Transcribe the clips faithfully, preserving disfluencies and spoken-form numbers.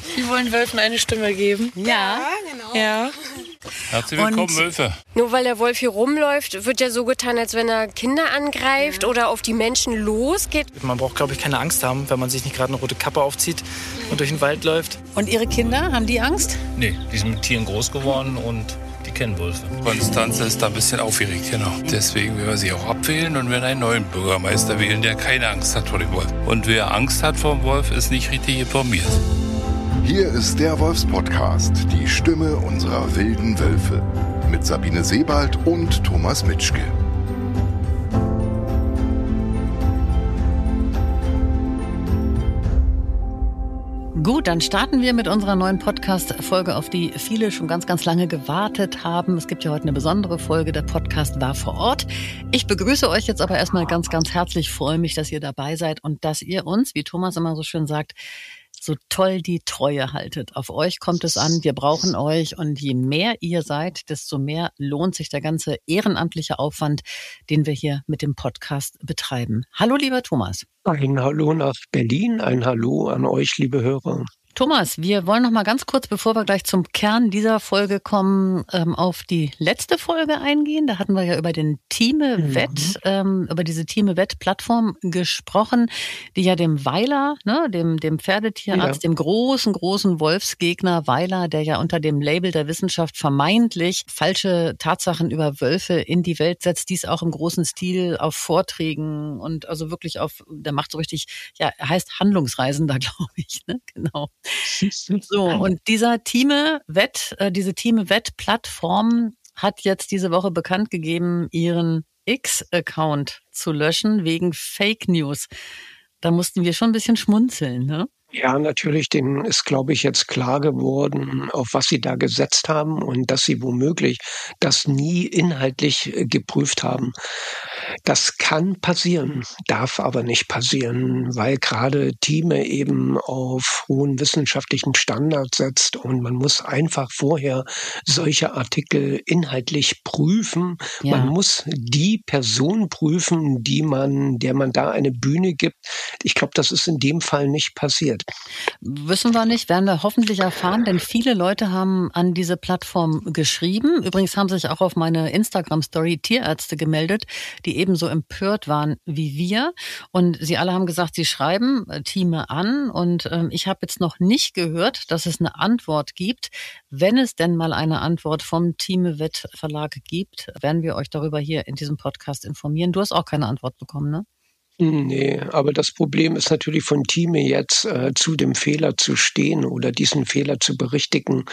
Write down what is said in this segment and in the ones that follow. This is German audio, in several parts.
Wir wollen Wölfen eine Stimme geben. Ja, genau. Ja. Herzlich willkommen, Und Wölfe. Nur weil der Wolf hier rumläuft, wird ja so getan, als wenn er Kinder angreift oder auf die Menschen losgeht. Man braucht, glaube ich, keine Angst haben, wenn man sich nicht gerade eine rote Kappe aufzieht und durch den Wald läuft. Und Ihre Kinder, haben die Angst? Nee, die sind mit Tieren groß geworden und die kennen Wölfe. Konstanze ist da ein bisschen aufgeregt, genau. Deswegen werden wir sie auch abwählen und werden einen neuen Bürgermeister wählen, der keine Angst hat vor dem Wolf. Und wer Angst hat vor dem Wolf, ist nicht richtig informiert. Hier ist der Wolfspodcast, die Stimme unserer wilden Wölfe. Mit Sabine Sebald und Thomas Mitschke. Gut, dann starten wir mit unserer neuen Podcast-Folge, auf die viele schon ganz, ganz lange gewartet haben. Es gibt ja heute eine besondere Folge, der Podcast war vor Ort. Ich begrüße euch jetzt aber erstmal ganz, ganz herzlich, freue mich, dass ihr dabei seid und dass ihr uns, wie Thomas immer so schön sagt, so toll die Treue haltet. Auf euch kommt es an, wir brauchen euch und je mehr ihr seid, desto mehr lohnt sich der ganze ehrenamtliche Aufwand, den wir hier mit dem Podcast betreiben. Hallo, lieber Thomas. Ein Hallo nach Berlin, ein Hallo an euch, liebe Hörer. Thomas, wir wollen noch mal ganz kurz, bevor wir gleich zum Kern dieser Folge kommen, ähm, auf die letzte Folge eingehen. Da hatten wir ja über den Thieme-Wett, mhm. ähm, über diese Thieme-Wett-Plattform gesprochen, die ja dem Weiler, ne, dem, dem Pferdetierarzt, ja. dem großen, großen Wolfsgegner Weiler, der ja unter dem Label der Wissenschaft vermeintlich falsche Tatsachen über Wölfe in die Welt setzt, dies auch im großen Stil auf Vorträgen und also wirklich auf, der macht so richtig, ja, er heißt Handlungsreisender, glaube ich, ne, genau. So, und dieser Thieme-Wett, äh, diese Thieme-Wett-Plattform hat jetzt diese Woche bekannt gegeben, ihren X-Account zu löschen wegen Fake News. Da mussten wir schon ein bisschen schmunzeln, ne? Ja, natürlich, denen ist, glaube ich, jetzt klar geworden, auf was sie da gesetzt haben und dass sie womöglich das nie inhaltlich geprüft haben. Das kann passieren, darf aber nicht passieren, weil gerade Thieme eben auf hohen wissenschaftlichen Standards setzt und man muss einfach vorher solche Artikel inhaltlich prüfen. Ja. Man muss die Person prüfen, die man, der man da eine Bühne gibt. Ich glaube, das ist in dem Fall nicht passiert. Wissen wir nicht, werden wir hoffentlich erfahren, denn viele Leute haben an diese Plattform geschrieben. Übrigens haben sich auch auf meine Instagram-Story Tierärzte gemeldet, die ebenso empört waren wie wir. Und sie alle haben gesagt, sie schreiben Thieme an. Und ähm, ich habe jetzt noch nicht gehört, dass es eine Antwort gibt. Wenn es denn mal eine Antwort vom Thieme-Wett Verlag gibt, werden wir euch darüber hier in diesem Podcast informieren. Du hast auch keine Antwort bekommen, ne? Nee, aber das Problem ist natürlich von Thieme jetzt äh, zu dem Fehler zu stehen oder diesen Fehler zu berichtigen.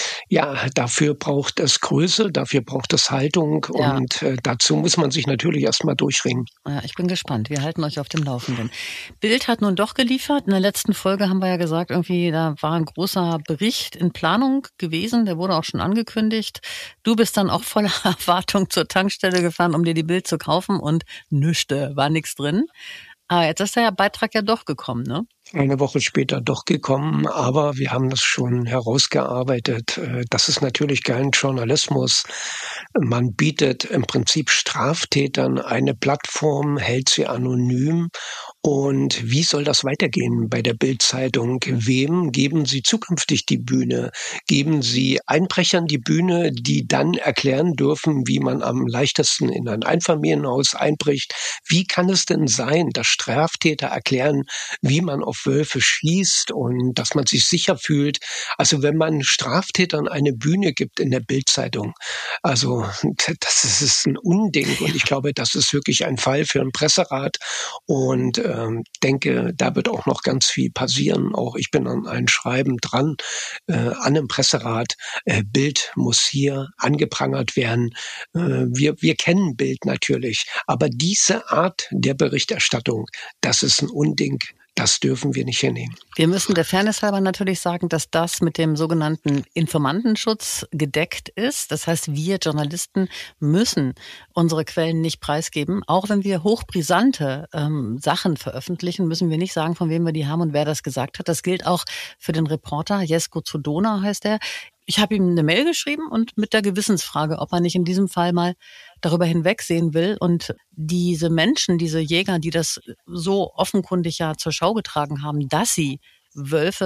Ja, dafür braucht es Größe, dafür braucht es Haltung ja. und äh, dazu muss man sich natürlich erstmal durchringen. Ja, ich bin gespannt. Wir halten euch auf dem Laufenden. Bild hat nun doch geliefert. In der letzten Folge haben wir ja gesagt, irgendwie da war ein großer Bericht in Planung gewesen. Der wurde auch schon angekündigt. Du bist dann auch voller Erwartung zur Tankstelle gefahren, um dir die Bild zu kaufen und nüchte, war nichts drin. Ah, jetzt ist der Beitrag ja doch gekommen, ne? Eine Woche später doch gekommen, aber wir haben das schon herausgearbeitet. Das ist natürlich kein Journalismus. Man bietet im Prinzip Straftätern eine Plattform, hält sie anonym. Und wie soll das weitergehen bei der Bild-Zeitung? Wem geben Sie zukünftig die Bühne? Geben Sie Einbrechern die Bühne, die dann erklären dürfen, wie man am leichtesten in ein Einfamilienhaus einbricht? Wie kann es denn sein, dass Straftäter erklären, wie man auf Wölfe schießt und dass man sich sicher fühlt? Also wenn man Straftätern eine Bühne gibt in der Bild-Zeitung, also das ist ein Unding. Und ich glaube, das ist wirklich ein Fall für ein Presserat. Und ähm, denke, da wird auch noch ganz viel passieren. Auch ich bin an einem Schreiben dran, äh, an einem Presserat. Äh, Bild muss hier angeprangert werden. Äh, wir, wir kennen Bild natürlich. Aber diese Art der Berichterstattung, das ist ein Unding. Das dürfen wir nicht hinnehmen. Wir müssen der Fairness halber natürlich sagen, dass das mit dem sogenannten Informantenschutz gedeckt ist. Das heißt, wir Journalisten müssen unsere Quellen nicht preisgeben. Auch wenn wir hochbrisante ähm, Sachen veröffentlichen, müssen wir nicht sagen, von wem wir die haben und wer das gesagt hat. Das gilt auch für den Reporter. Jesko Zodona heißt er. Ich habe ihm eine Mail geschrieben und mit der Gewissensfrage, ob er nicht in diesem Fall mal darüber hinwegsehen will. Und diese Menschen, diese Jäger, die das so offenkundig ja zur Schau getragen haben, dass sie Wölfe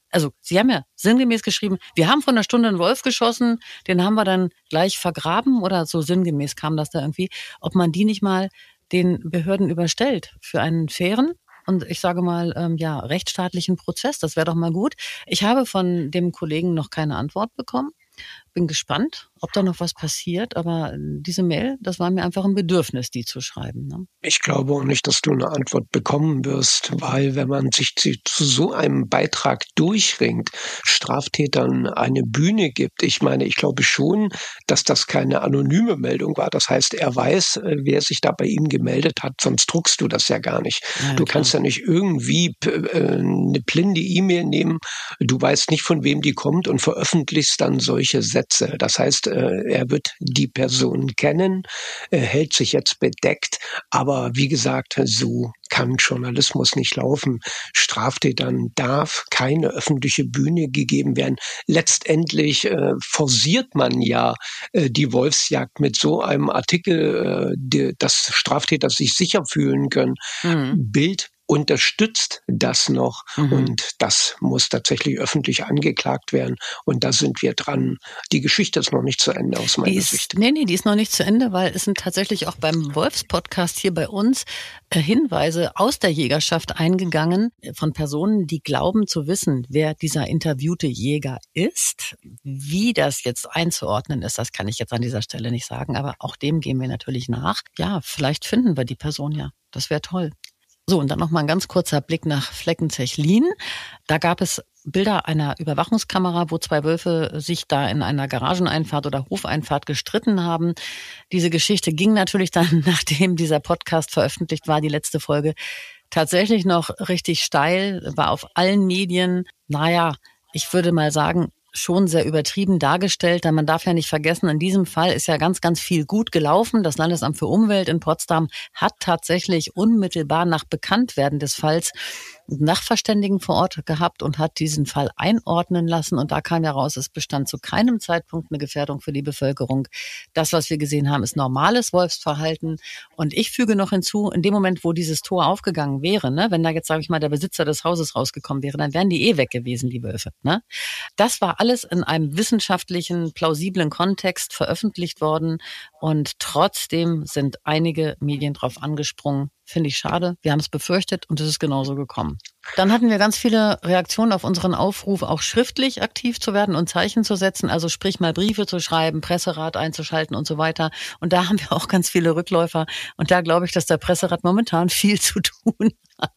also Sie haben ja sinngemäß geschrieben, wir haben vor einer Stunde einen Wolf geschossen, den haben wir dann gleich vergraben oder so sinngemäß kam das da irgendwie, ob man die nicht mal den Behörden überstellt für einen fairen und ich sage mal, ähm, ja, rechtsstaatlichen Prozess. Das wäre doch mal gut. Ich habe von dem Kollegen noch keine Antwort bekommen. Bin gespannt, ob da noch was passiert, aber diese Mail, das war mir einfach ein Bedürfnis, die zu schreiben. Ne? Ich glaube auch nicht, dass du eine Antwort bekommen wirst, weil wenn man sich zu so einem Beitrag durchringt, Straftätern eine Bühne gibt, ich meine, ich glaube schon, dass das keine anonyme Meldung war. Das heißt, er weiß, wer sich da bei ihm gemeldet hat, sonst druckst du das ja gar nicht. Ja, du klar. kannst ja nicht irgendwie eine blinde E-Mail nehmen, du weißt nicht, von wem die kommt und veröffentlichst dann solche Sätze. Das heißt, er wird die Person kennen, hält sich jetzt bedeckt, aber wie gesagt, so kann Journalismus nicht laufen. Straftätern darf keine öffentliche Bühne gegeben werden. Letztendlich äh, forciert man ja äh, die Wolfsjagd mit so einem Artikel, äh, die, dass Straftäter sich sicher fühlen können. Mhm. Bild unterstützt das noch mhm. und das muss tatsächlich öffentlich angeklagt werden und da sind wir dran. Die Geschichte ist noch nicht zu Ende aus meiner die ist, Sicht. Nee, nee, die ist noch nicht zu Ende, weil es sind tatsächlich auch beim Wolfs-Podcast hier bei uns äh, Hinweise aus der Jägerschaft eingegangen von Personen, die glauben zu wissen, wer dieser interviewte Jäger ist. Wie das jetzt einzuordnen ist, das kann ich jetzt an dieser Stelle nicht sagen, aber auch dem gehen wir natürlich nach. Ja, vielleicht finden wir die Person ja. Das wäre toll. So, und dann noch mal ein ganz kurzer Blick nach Fleckenzechlin. Da gab es Bilder einer Überwachungskamera, wo zwei Wölfe sich da in einer Garageneinfahrt oder Hofeinfahrt gestritten haben. Diese Geschichte ging natürlich dann, nachdem dieser Podcast veröffentlicht war, die letzte Folge, tatsächlich noch richtig steil, war auf allen Medien. Naja, ich würde mal sagen, schon sehr übertrieben dargestellt, denn man darf ja nicht vergessen, in diesem Fall ist ja ganz, ganz viel gut gelaufen. Das Landesamt für Umwelt in Potsdam hat tatsächlich unmittelbar nach Bekanntwerden des Falls Sachverständigen vor Ort gehabt und hat diesen Fall einordnen lassen. Und da kam ja raus, es bestand zu keinem Zeitpunkt eine Gefährdung für die Bevölkerung. Das, was wir gesehen haben, ist normales Wolfsverhalten. Und ich füge noch hinzu, in dem Moment, wo dieses Tor aufgegangen wäre, ne, wenn da jetzt, sage ich mal, der Besitzer des Hauses rausgekommen wäre, dann wären die eh weg gewesen, die Wölfe. Ne? Das war alles in einem wissenschaftlichen, plausiblen Kontext veröffentlicht worden. Und trotzdem sind einige Medien drauf angesprungen. Finde ich schade. Wir haben es befürchtet und es ist genauso gekommen. Dann hatten wir ganz viele Reaktionen auf unseren Aufruf, auch schriftlich aktiv zu werden und Zeichen zu setzen. Also sprich mal Briefe zu schreiben, Presserat einzuschalten und so weiter. Und da haben wir auch ganz viele Rückläufer. Und da glaube ich, dass der Presserat momentan viel zu tun hat.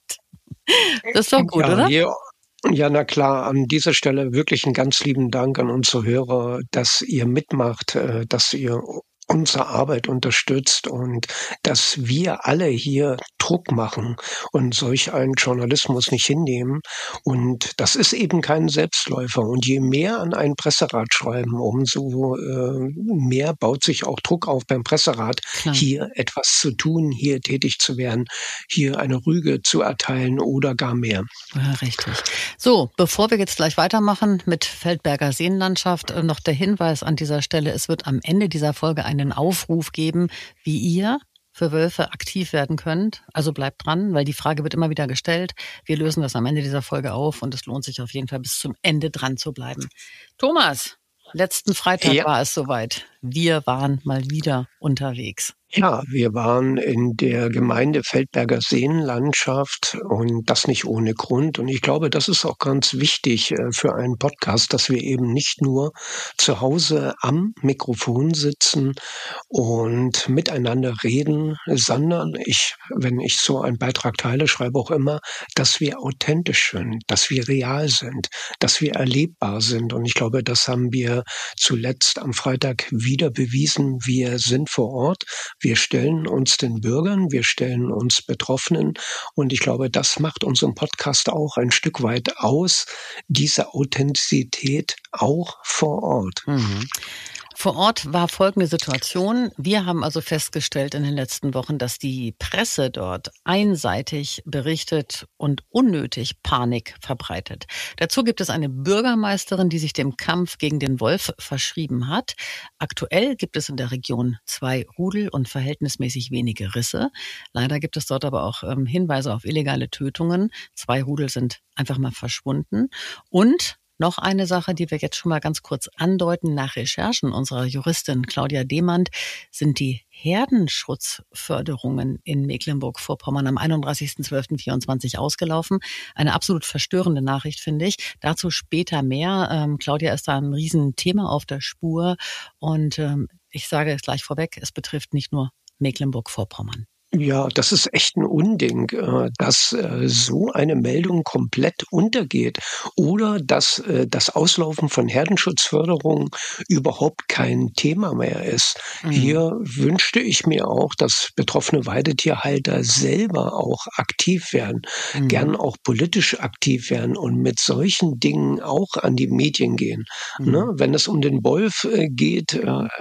Das ist doch gut, ja, oder? Ja. Ja, na klar, an dieser Stelle wirklich einen ganz lieben Dank an unsere Hörer, dass ihr mitmacht, dass ihr unsere Arbeit unterstützt und dass wir alle hier Druck machen und solch einen Journalismus nicht hinnehmen. Und das ist eben kein Selbstläufer. Und je mehr an einen Presserat schreiben, umso äh, mehr baut sich auch Druck auf beim Presserat, Klar. hier etwas zu tun, hier tätig zu werden, hier eine Rüge zu erteilen oder gar mehr. Ja, richtig. So, bevor wir jetzt gleich weitermachen mit Feldberger Seenlandschaft, noch der Hinweis an dieser Stelle, es wird am Ende dieser Folge einen Aufruf geben, wie ihr für Wölfe aktiv werden könnt. Also bleibt dran, weil die Frage wird immer wieder gestellt. Wir lösen das am Ende dieser Folge auf und es lohnt sich auf jeden Fall bis zum Ende dran zu bleiben. Thomas, letzten Freitag ja. war es soweit. Wir waren mal wieder unterwegs. Ja, wir waren in der Gemeinde Feldberger Seenlandschaft und das nicht ohne Grund. Und ich glaube, das ist auch ganz wichtig für einen Podcast, dass wir eben nicht nur zu Hause am Mikrofon sitzen und miteinander reden, sondern ich, wenn ich so einen Beitrag teile, schreibe auch immer, dass wir authentisch sind, dass wir real sind, dass wir erlebbar sind. Und ich glaube, das haben wir zuletzt am Freitag wieder bewiesen. Wir sind vor Ort. Wir stellen uns den Bürgern, wir stellen uns Betroffenen und ich glaube, das macht unseren Podcast auch ein Stück weit aus, diese Authentizität auch vor Ort. Mhm. Vor Ort war folgende Situation. Wir haben also festgestellt in den letzten Wochen, dass die Presse dort einseitig berichtet und unnötig Panik verbreitet. Dazu gibt es eine Bürgermeisterin, die sich dem Kampf gegen den Wolf verschrieben hat. Aktuell gibt es in der Region zwei Rudel und verhältnismäßig wenige Risse. Leider gibt es dort aber auch ähm, Hinweise auf illegale Tötungen. Zwei Rudel sind einfach mal verschwunden. Und noch eine Sache, die wir jetzt schon mal ganz kurz andeuten. Nach Recherchen unserer Juristin Claudia Demand sind die Herdenschutzförderungen in Mecklenburg-Vorpommern am einunddreißigsten zwölften vierundzwanzig ausgelaufen. Eine absolut verstörende Nachricht, finde ich. Dazu später mehr. Ähm, Claudia ist da ein Riesenthema auf der Spur. Und ähm, ich sage es gleich vorweg, es betrifft nicht nur Mecklenburg-Vorpommern. Ja, das ist echt ein Unding, dass so eine Meldung komplett untergeht oder dass das Auslaufen von Herdenschutzförderung überhaupt kein Thema mehr ist. Mhm. Hier wünschte ich mir auch, dass betroffene Weidetierhalter selber auch aktiv werden, mhm. gern auch politisch aktiv werden und mit solchen Dingen auch an die Medien gehen. Mhm. Ne? Wenn es um den Wolf geht,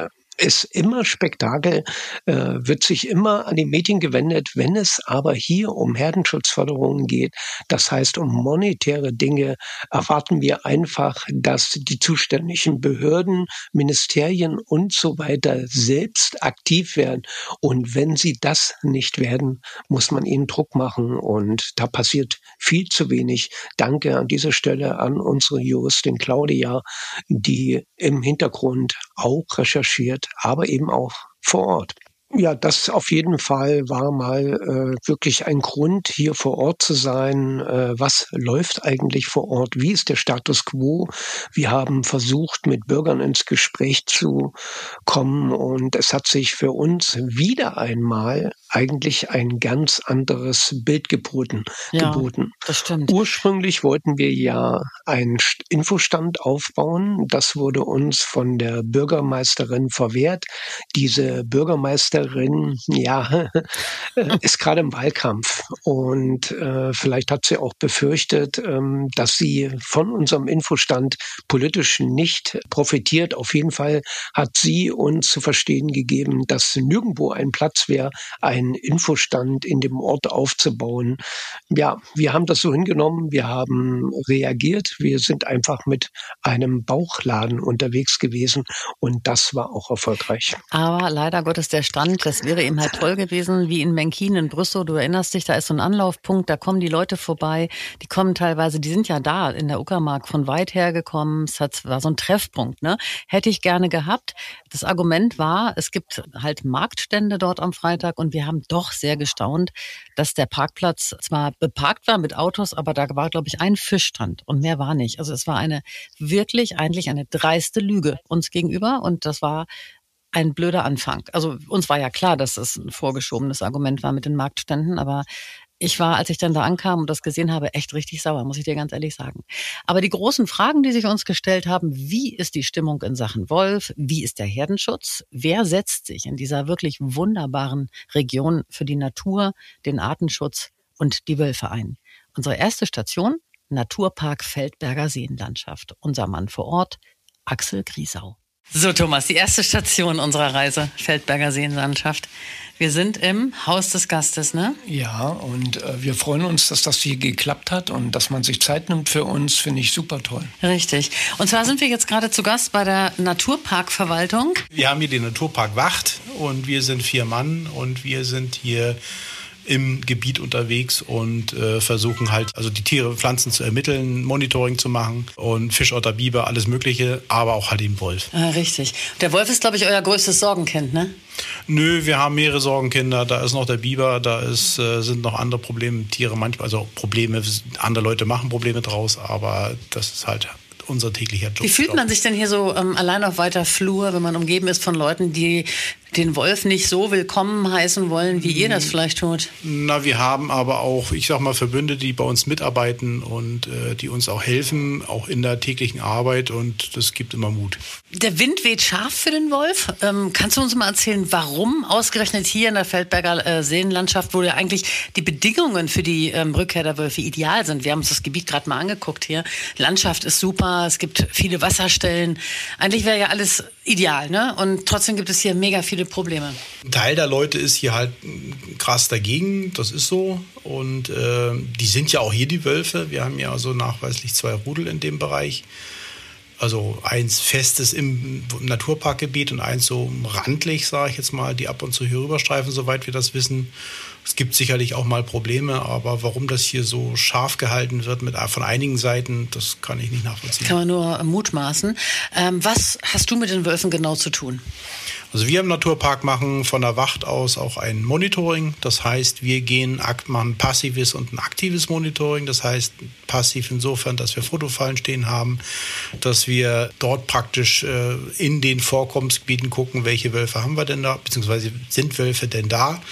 ist immer Spektakel, äh, wird sich immer an die Medien gewendet. Wenn es aber hier um Herdenschutzförderungen geht, das heißt um monetäre Dinge, erwarten wir einfach, dass die zuständigen Behörden, Ministerien und so weiter selbst aktiv werden. Und wenn sie das nicht werden, muss man ihnen Druck machen. Und da passiert viel zu wenig. Danke an dieser Stelle an unsere Juristin Claudia, die im Hintergrund auch recherchiert, aber eben auch vor Ort. Ja, das auf jeden Fall war mal äh, wirklich ein Grund, hier vor Ort zu sein. Äh, was läuft eigentlich vor Ort? Wie ist der Status quo? Wir haben versucht, mit Bürgern ins Gespräch zu kommen und es hat sich für uns wieder einmal eigentlich ein ganz anderes Bild geboten. Ja, geboten. Das stimmt. Ursprünglich wollten wir ja einen Infostand aufbauen. Das wurde uns von der Bürgermeisterin verwehrt. Diese Bürgermeisterin ja, ist gerade im Wahlkampf und äh, vielleicht hat sie auch befürchtet, ähm, dass sie von unserem Infostand politisch nicht profitiert. Auf jeden Fall hat sie uns zu verstehen gegeben, dass nirgendwo ein Platz wäre, einen Infostand in dem Ort aufzubauen. Ja, wir haben das so hingenommen, wir haben reagiert, wir sind einfach mit einem Bauchladen unterwegs gewesen und das war auch erfolgreich. Aber leider Gottes der Stand, das wäre eben halt toll gewesen, wie in Menkin in Brüssow, du erinnerst dich, da ist so ein Anlaufpunkt, da kommen die Leute vorbei, die kommen teilweise, die sind ja da in der Uckermark von weit her gekommen, es hat, war so ein Treffpunkt, ne? Hätte ich gerne gehabt. Das Argument war, es gibt halt Marktstände dort am Freitag und wir haben doch sehr gestaunt, dass der Parkplatz zwar beparkt war mit Autos, aber da war, glaube ich, ein Fischstand und mehr war nicht. Also es war eine wirklich eigentlich eine dreiste Lüge uns gegenüber und das war ein blöder Anfang. Also uns war ja klar, dass es ein vorgeschobenes Argument war mit den Marktständen, aber ich war, als ich dann da ankam und das gesehen habe, echt richtig sauer, muss ich dir ganz ehrlich sagen. Aber die großen Fragen, die sich uns gestellt haben, wie ist die Stimmung in Sachen Wolf? Wie ist der Herdenschutz? Wer setzt sich in dieser wirklich wunderbaren Region für die Natur, den Artenschutz und die Wölfe ein? Unsere erste Station, Naturpark Feldberger Seenlandschaft. Unser Mann vor Ort, Axel Griesau. So, Thomas, die erste Station unserer Reise, Feldberger Seenlandschaft. Wir sind im Haus des Gastes, ne? Ja, und äh, wir freuen uns, dass das hier geklappt hat und dass man sich Zeit nimmt für uns, finde ich super toll. Richtig. Und zwar sind wir jetzt gerade zu Gast bei der Naturparkverwaltung. Wir haben hier den Naturpark Wacht und wir sind vier Mann und wir sind hier im Gebiet unterwegs und äh, versuchen halt, also die Tiere, Pflanzen zu ermitteln, Monitoring zu machen und Fischotter, Biber, alles Mögliche, aber auch halt den Wolf. Ah, richtig. Der Wolf ist, glaube ich, euer größtes Sorgenkind, ne? Nö, wir haben mehrere Sorgenkinder. Da ist noch der Biber, da ist, äh, sind noch andere Probleme, Tiere manchmal, also Probleme, andere Leute machen Probleme draus, aber das ist halt unser täglicher Job. Wie fühlt man sich denn hier so ähm, allein auf weiter Flur, wenn man umgeben ist von Leuten, die den Wolf nicht so willkommen heißen wollen, wie ihr das vielleicht tut? Na, wir haben aber auch, ich sag mal, Verbünde, die bei uns mitarbeiten und äh, die uns auch helfen, auch in der täglichen Arbeit und das gibt immer Mut. Der Wind weht scharf für den Wolf. Ähm, kannst du uns mal erzählen, warum ausgerechnet hier in der Feldberger äh, Seenlandschaft, wo ja eigentlich die Bedingungen für die ähm, Rückkehr der Wölfe ideal sind? Wir haben uns das Gebiet gerade mal angeguckt hier. Landschaft ist super, es gibt viele Wasserstellen. Eigentlich wäre ja alles ideal, ne? Und trotzdem gibt es hier mega viele Probleme. Ein Teil der Leute ist hier halt krass dagegen, das ist so. Und äh, die sind ja auch hier, die Wölfe. Wir haben ja also nachweislich zwei Rudel in dem Bereich. Also eins festes im Naturparkgebiet und eins so randlich, sage ich jetzt mal, die ab und zu hier rüberstreifen, soweit wir das wissen. Es gibt sicherlich auch mal Probleme, aber warum das hier so scharf gehalten wird mit, von einigen Seiten, das kann ich nicht nachvollziehen. Kann man nur mutmaßen. Ähm, was hast du mit den Wölfen genau zu tun? Also wir im Naturpark machen von der Wacht aus auch ein Monitoring. Das heißt, wir gehen machen ein passives und ein aktives Monitoring. Das heißt, passiv insofern, dass wir Fotofallen stehen haben, dass wir dort praktisch äh, in den Vorkommensgebieten gucken, welche Wölfe haben wir denn da, beziehungsweise sind Wölfe denn da.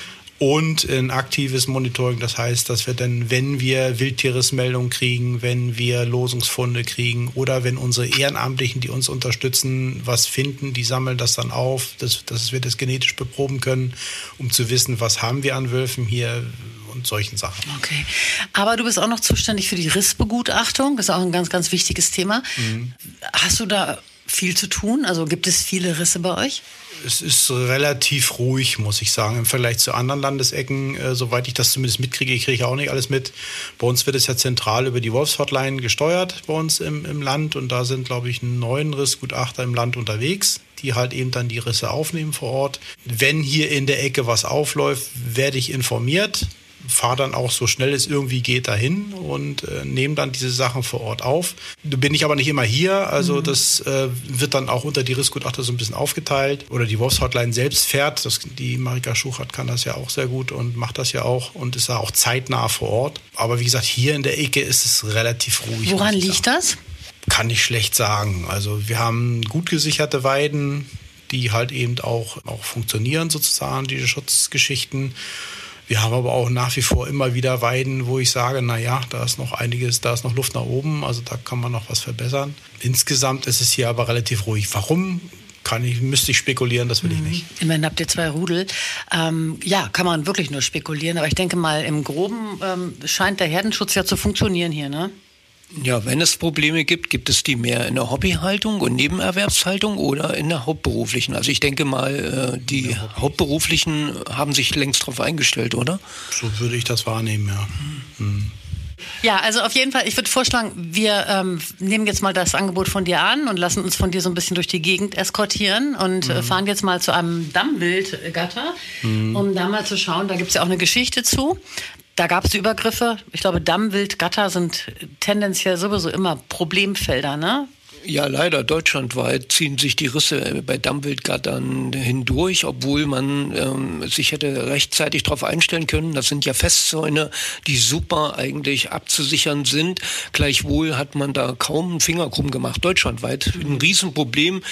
Und ein aktives Monitoring, das heißt, dass wir dann, wenn wir Wildtieresmeldungen kriegen, wenn wir Losungsfunde kriegen oder wenn unsere Ehrenamtlichen, die uns unterstützen, was finden, die sammeln das dann auf, dass, dass wir das genetisch beproben können, um zu wissen, was haben wir an Wölfen hier und solchen Sachen. Okay, aber du bist auch noch zuständig für die Rissbegutachtung, das ist auch ein ganz, ganz wichtiges Thema. Mhm. Hast du da viel zu tun? Also gibt es viele Risse bei euch? Es ist relativ ruhig, muss ich sagen, im Vergleich zu anderen Landesecken. Äh, soweit ich das zumindest mitkriege, ich kriege auch nicht alles mit. Bei uns wird es ja zentral über die Wolfshotline gesteuert bei uns im, im Land. Und da sind, glaube ich, neun Rissgutachter im Land unterwegs, die halt eben dann die Risse aufnehmen vor Ort. Wenn hier in der Ecke was aufläuft, werde ich informiert. Fahre dann auch so schnell es irgendwie geht dahin und äh, nehme dann diese Sachen vor Ort auf. Da bin ich aber nicht immer hier, also mhm. das äh, wird dann auch unter die Rissgutachter so ein bisschen aufgeteilt. Oder die Wolfshotline selbst fährt, das, die Marika Schuchert kann das ja auch sehr gut und macht das ja auch und ist da auch zeitnah vor Ort. Aber wie gesagt, hier in der Ecke ist es relativ ruhig. Woran liegt das? Kann ich schlecht sagen. Also wir haben gut gesicherte Weiden, die halt eben auch, auch funktionieren sozusagen, diese Schutzgeschichten. Wir haben aber auch nach wie vor immer wieder Weiden, wo ich sage, na ja, da ist noch einiges, da ist noch Luft nach oben, also da kann man noch was verbessern. Insgesamt ist es hier aber relativ ruhig. Warum? Kann ich, müsste ich spekulieren, das will ich nicht. Immerhin habt ihr zwei Rudel. Ähm, ja, kann man wirklich nur spekulieren, aber ich denke mal, im Groben ähm, scheint der Herdenschutz ja zu funktionieren hier, ne? Ja, wenn es Probleme gibt, gibt es die mehr in der Hobbyhaltung und Nebenerwerbshaltung oder in der hauptberuflichen. Also ich denke mal, die Hauptberuflichen haben sich längst darauf eingestellt, oder? So würde ich das wahrnehmen, ja. Hm. Ja, also auf jeden Fall, ich würde vorschlagen, wir ähm, nehmen jetzt mal das Angebot von dir an und lassen uns von dir so ein bisschen durch die Gegend eskortieren und mhm. fahren jetzt mal zu einem Dammwildgatter, mhm. um da mal zu schauen, da gibt es ja auch eine Geschichte zu. Da gab es Übergriffe. Ich glaube, Dammwildgatter sind tendenziell sowieso immer Problemfelder, ne? Ja, leider deutschlandweit ziehen sich die Risse bei Dammwildgattern hindurch, obwohl man ähm, sich hätte rechtzeitig darauf einstellen können. Das sind ja Festzäune, die super eigentlich abzusichern sind. Gleichwohl hat man da kaum einen Finger krumm gemacht. Deutschlandweit ein Riesenproblem.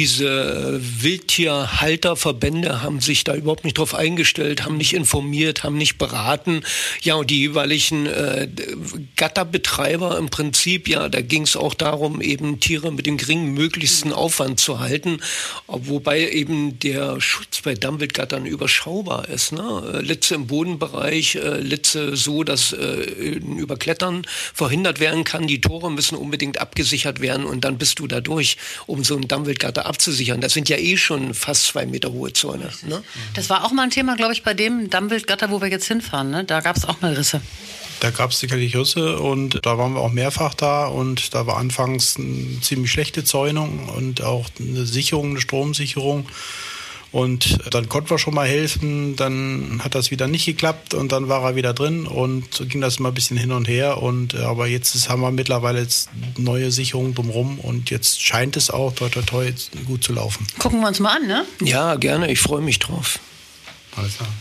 Diese Wildtierhalterverbände haben sich da überhaupt nicht drauf eingestellt, haben nicht informiert, haben nicht beraten. Ja, und die jeweiligen äh, Gatterbetreiber im Prinzip, ja, da ging es auch darum, eben Tiere mit dem geringen möglichsten Aufwand zu halten, wobei eben der Schutz bei Dammwildgattern überschaubar ist. Ne? Litze im Bodenbereich, Litze so, dass äh, ein Überklettern verhindert werden kann. Die Tore müssen unbedingt abgesichert werden und dann bist du da durch, um so einen Dammwildgatter abzusichern. Das sind ja eh schon fast zwei Meter hohe Zäune. Ne? Das war auch mal ein Thema, glaube ich, bei dem Dammwildgatter, wo wir jetzt hinfahren. Ne? Da gab es auch mal Risse. Da gab es sicherlich Risse und da waren wir auch mehrfach da und da war anfangs eine ziemlich schlechte Zäunung und auch eine Sicherung, eine Stromsicherung. Und dann konnten wir schon mal helfen, dann hat das wieder nicht geklappt und dann war er wieder drin und so ging das immer ein bisschen hin und her. Und aber jetzt ist, haben wir mittlerweile jetzt neue Sicherungen drumherum und jetzt scheint es auch toi toi toi gut zu laufen. Gucken wir uns mal an, ne? Ja, gerne, ich freue mich drauf. Alles klar.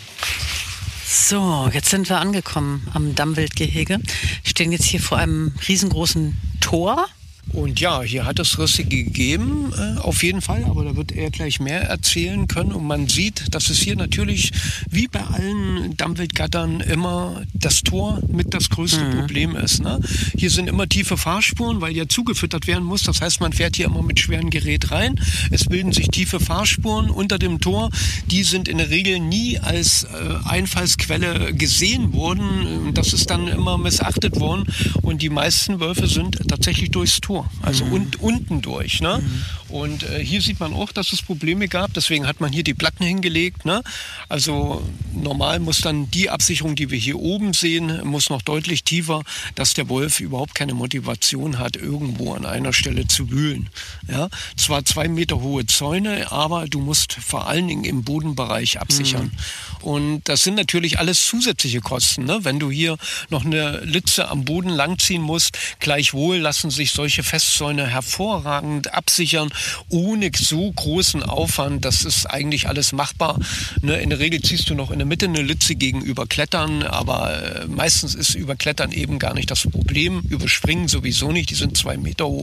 So, jetzt sind wir angekommen am Dammwildgehege. Wir stehen jetzt hier vor einem riesengroßen Tor. Und ja, hier hat es Risse gegeben, äh, auf jeden Fall, aber da wird er gleich mehr erzählen können. Und man sieht, dass es hier natürlich, wie bei allen Dammwildgattern, immer das Tor mit das größte mhm. Problem ist. Ne? Hier sind immer tiefe Fahrspuren, weil ja zugefüttert werden muss. Das heißt, man fährt hier immer mit schwerem Gerät rein. Es bilden sich tiefe Fahrspuren unter dem Tor. Die sind in der Regel nie als äh, Einfallsquelle gesehen worden. Das ist dann immer missachtet worden. Und die meisten Wölfe sind tatsächlich durchs Tor. vor, also mhm. und, unten durch. Ne? Mhm. Und äh, hier sieht man auch, dass es Probleme gab, deswegen hat man hier die Platten hingelegt. Ne? Also normal muss dann die Absicherung, die wir hier oben sehen, muss noch deutlich tiefer, dass der Wolf überhaupt keine Motivation hat, irgendwo an einer Stelle zu wühlen. Ja? Zwar zwei Meter hohe Zäune, aber du musst vor allen Dingen im Bodenbereich absichern. Mhm. Und das sind natürlich alles zusätzliche Kosten. Ne? Wenn du hier noch eine Litze am Boden langziehen musst, gleichwohl lassen sich solche Festzäune hervorragend absichern, ohne so großen Aufwand. Das ist eigentlich alles machbar. Ne? In der Regel ziehst du noch in der Mitte eine Litze gegenüber Klettern, aber äh, meistens ist Überklettern eben gar nicht das Problem. Überspringen sowieso nicht, die sind zwei Meter hoch.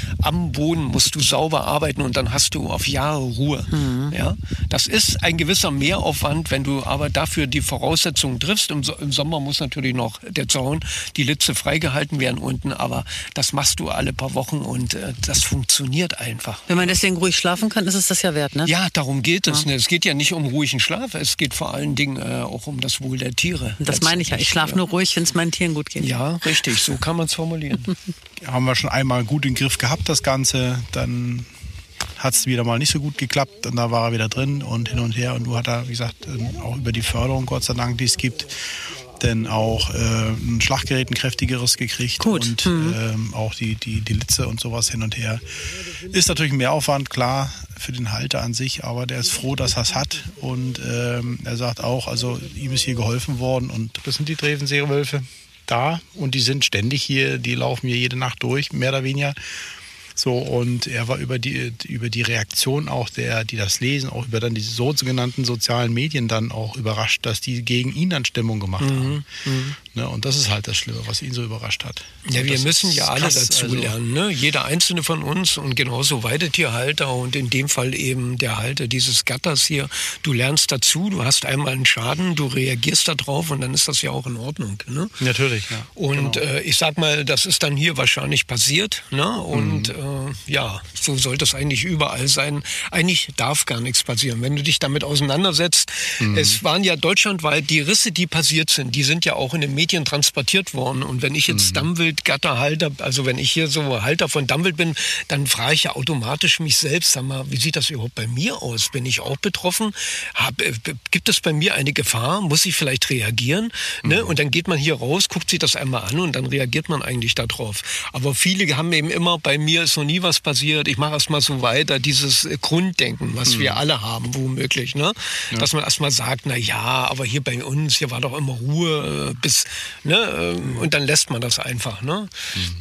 Am Boden musst du sauber arbeiten und dann hast du auf Jahre Ruhe. Mhm. Ja? Das ist ein gewisser Mehraufwand, wenn du aber dafür die Voraussetzungen triffst. Im, so- im Sommer muss natürlich noch der Zaun, die Litze freigehalten werden unten, aber das machst du alle paar Wochen und äh, das funktioniert einfach. Wenn man deswegen ruhig schlafen kann, ist es das ja wert, ne? Ja, darum geht es. Ja. Ne? Es geht ja nicht um ruhigen Schlaf, es geht vor allen Dingen äh, auch um das Wohl der Tiere. Das meine ich ja. Ich schlafe ja. nur ruhig, wenn es meinen Tieren gut geht. Ja, richtig, so kann man es formulieren. Haben wir schon einmal gut in den Griff gehabt, das Ganze. Dann hat es wieder mal nicht so gut geklappt und da war er wieder drin und hin und her. Und du hat er, wie gesagt, auch über die Förderung, Gott sei Dank, die es gibt, denn auch äh, ein Schlaggerät, ein kräftigeres gekriegt. Gut. Und mhm. ähm, auch die, die, die Litze und sowas hin und her. Ist natürlich ein Mehraufwand, klar, für den Halter an sich, aber der ist froh, dass er es hat. Und ähm, er sagt auch, also ihm ist hier geholfen worden. Und das sind die Drevenseewölfe da und die sind ständig hier, die laufen hier jede Nacht durch, mehr oder weniger. So, und er war über die, über die Reaktion auch der, die das lesen, auch über dann die sogenannten sozialen Medien dann auch überrascht, dass die gegen ihn dann Stimmung gemacht mhm. haben. Mhm. Ne, und das ist halt das Schlimme, was ihn so überrascht hat. Ja, wir das müssen ja alle krass, dazu also lernen, ne? Jeder einzelne von uns und genauso Weidetierhalter und in dem Fall eben der Halter dieses Gatters hier. Du lernst dazu, du hast einmal einen Schaden, du reagierst da drauf und dann ist das ja auch in Ordnung. Ne? Natürlich, ja. Und genau. äh, ich sag mal, das ist dann hier wahrscheinlich passiert. Ne? Und mhm. äh, ja, so sollte es eigentlich überall sein. Eigentlich darf gar nichts passieren. Wenn du dich damit auseinandersetzt, mhm. es waren ja deutschlandweit die Risse, die passiert sind, die sind ja auch in den Medien transportiert worden. Und wenn ich jetzt mhm. Dammwild-Gatterhalter, also wenn ich hier so Halter von Dammwild bin, dann frage ich ja automatisch mich selbst, sag mal, wie sieht das überhaupt bei mir aus? Bin ich auch betroffen? Hab, äh, gibt es bei mir eine Gefahr? Muss ich vielleicht reagieren? Mhm. Ne? Und dann geht man hier raus, guckt sich das einmal an und dann reagiert man eigentlich darauf. Aber viele haben eben immer, bei mir ist noch nie was passiert, ich mache erst mal so weiter, dieses Grunddenken, was mhm. wir alle haben, womöglich. Ne? Ja. Dass man erst mal sagt, na ja, aber hier bei uns, hier war doch immer Ruhe bis, ne? Mhm. Und dann lässt man das einfach. Ne? Mhm.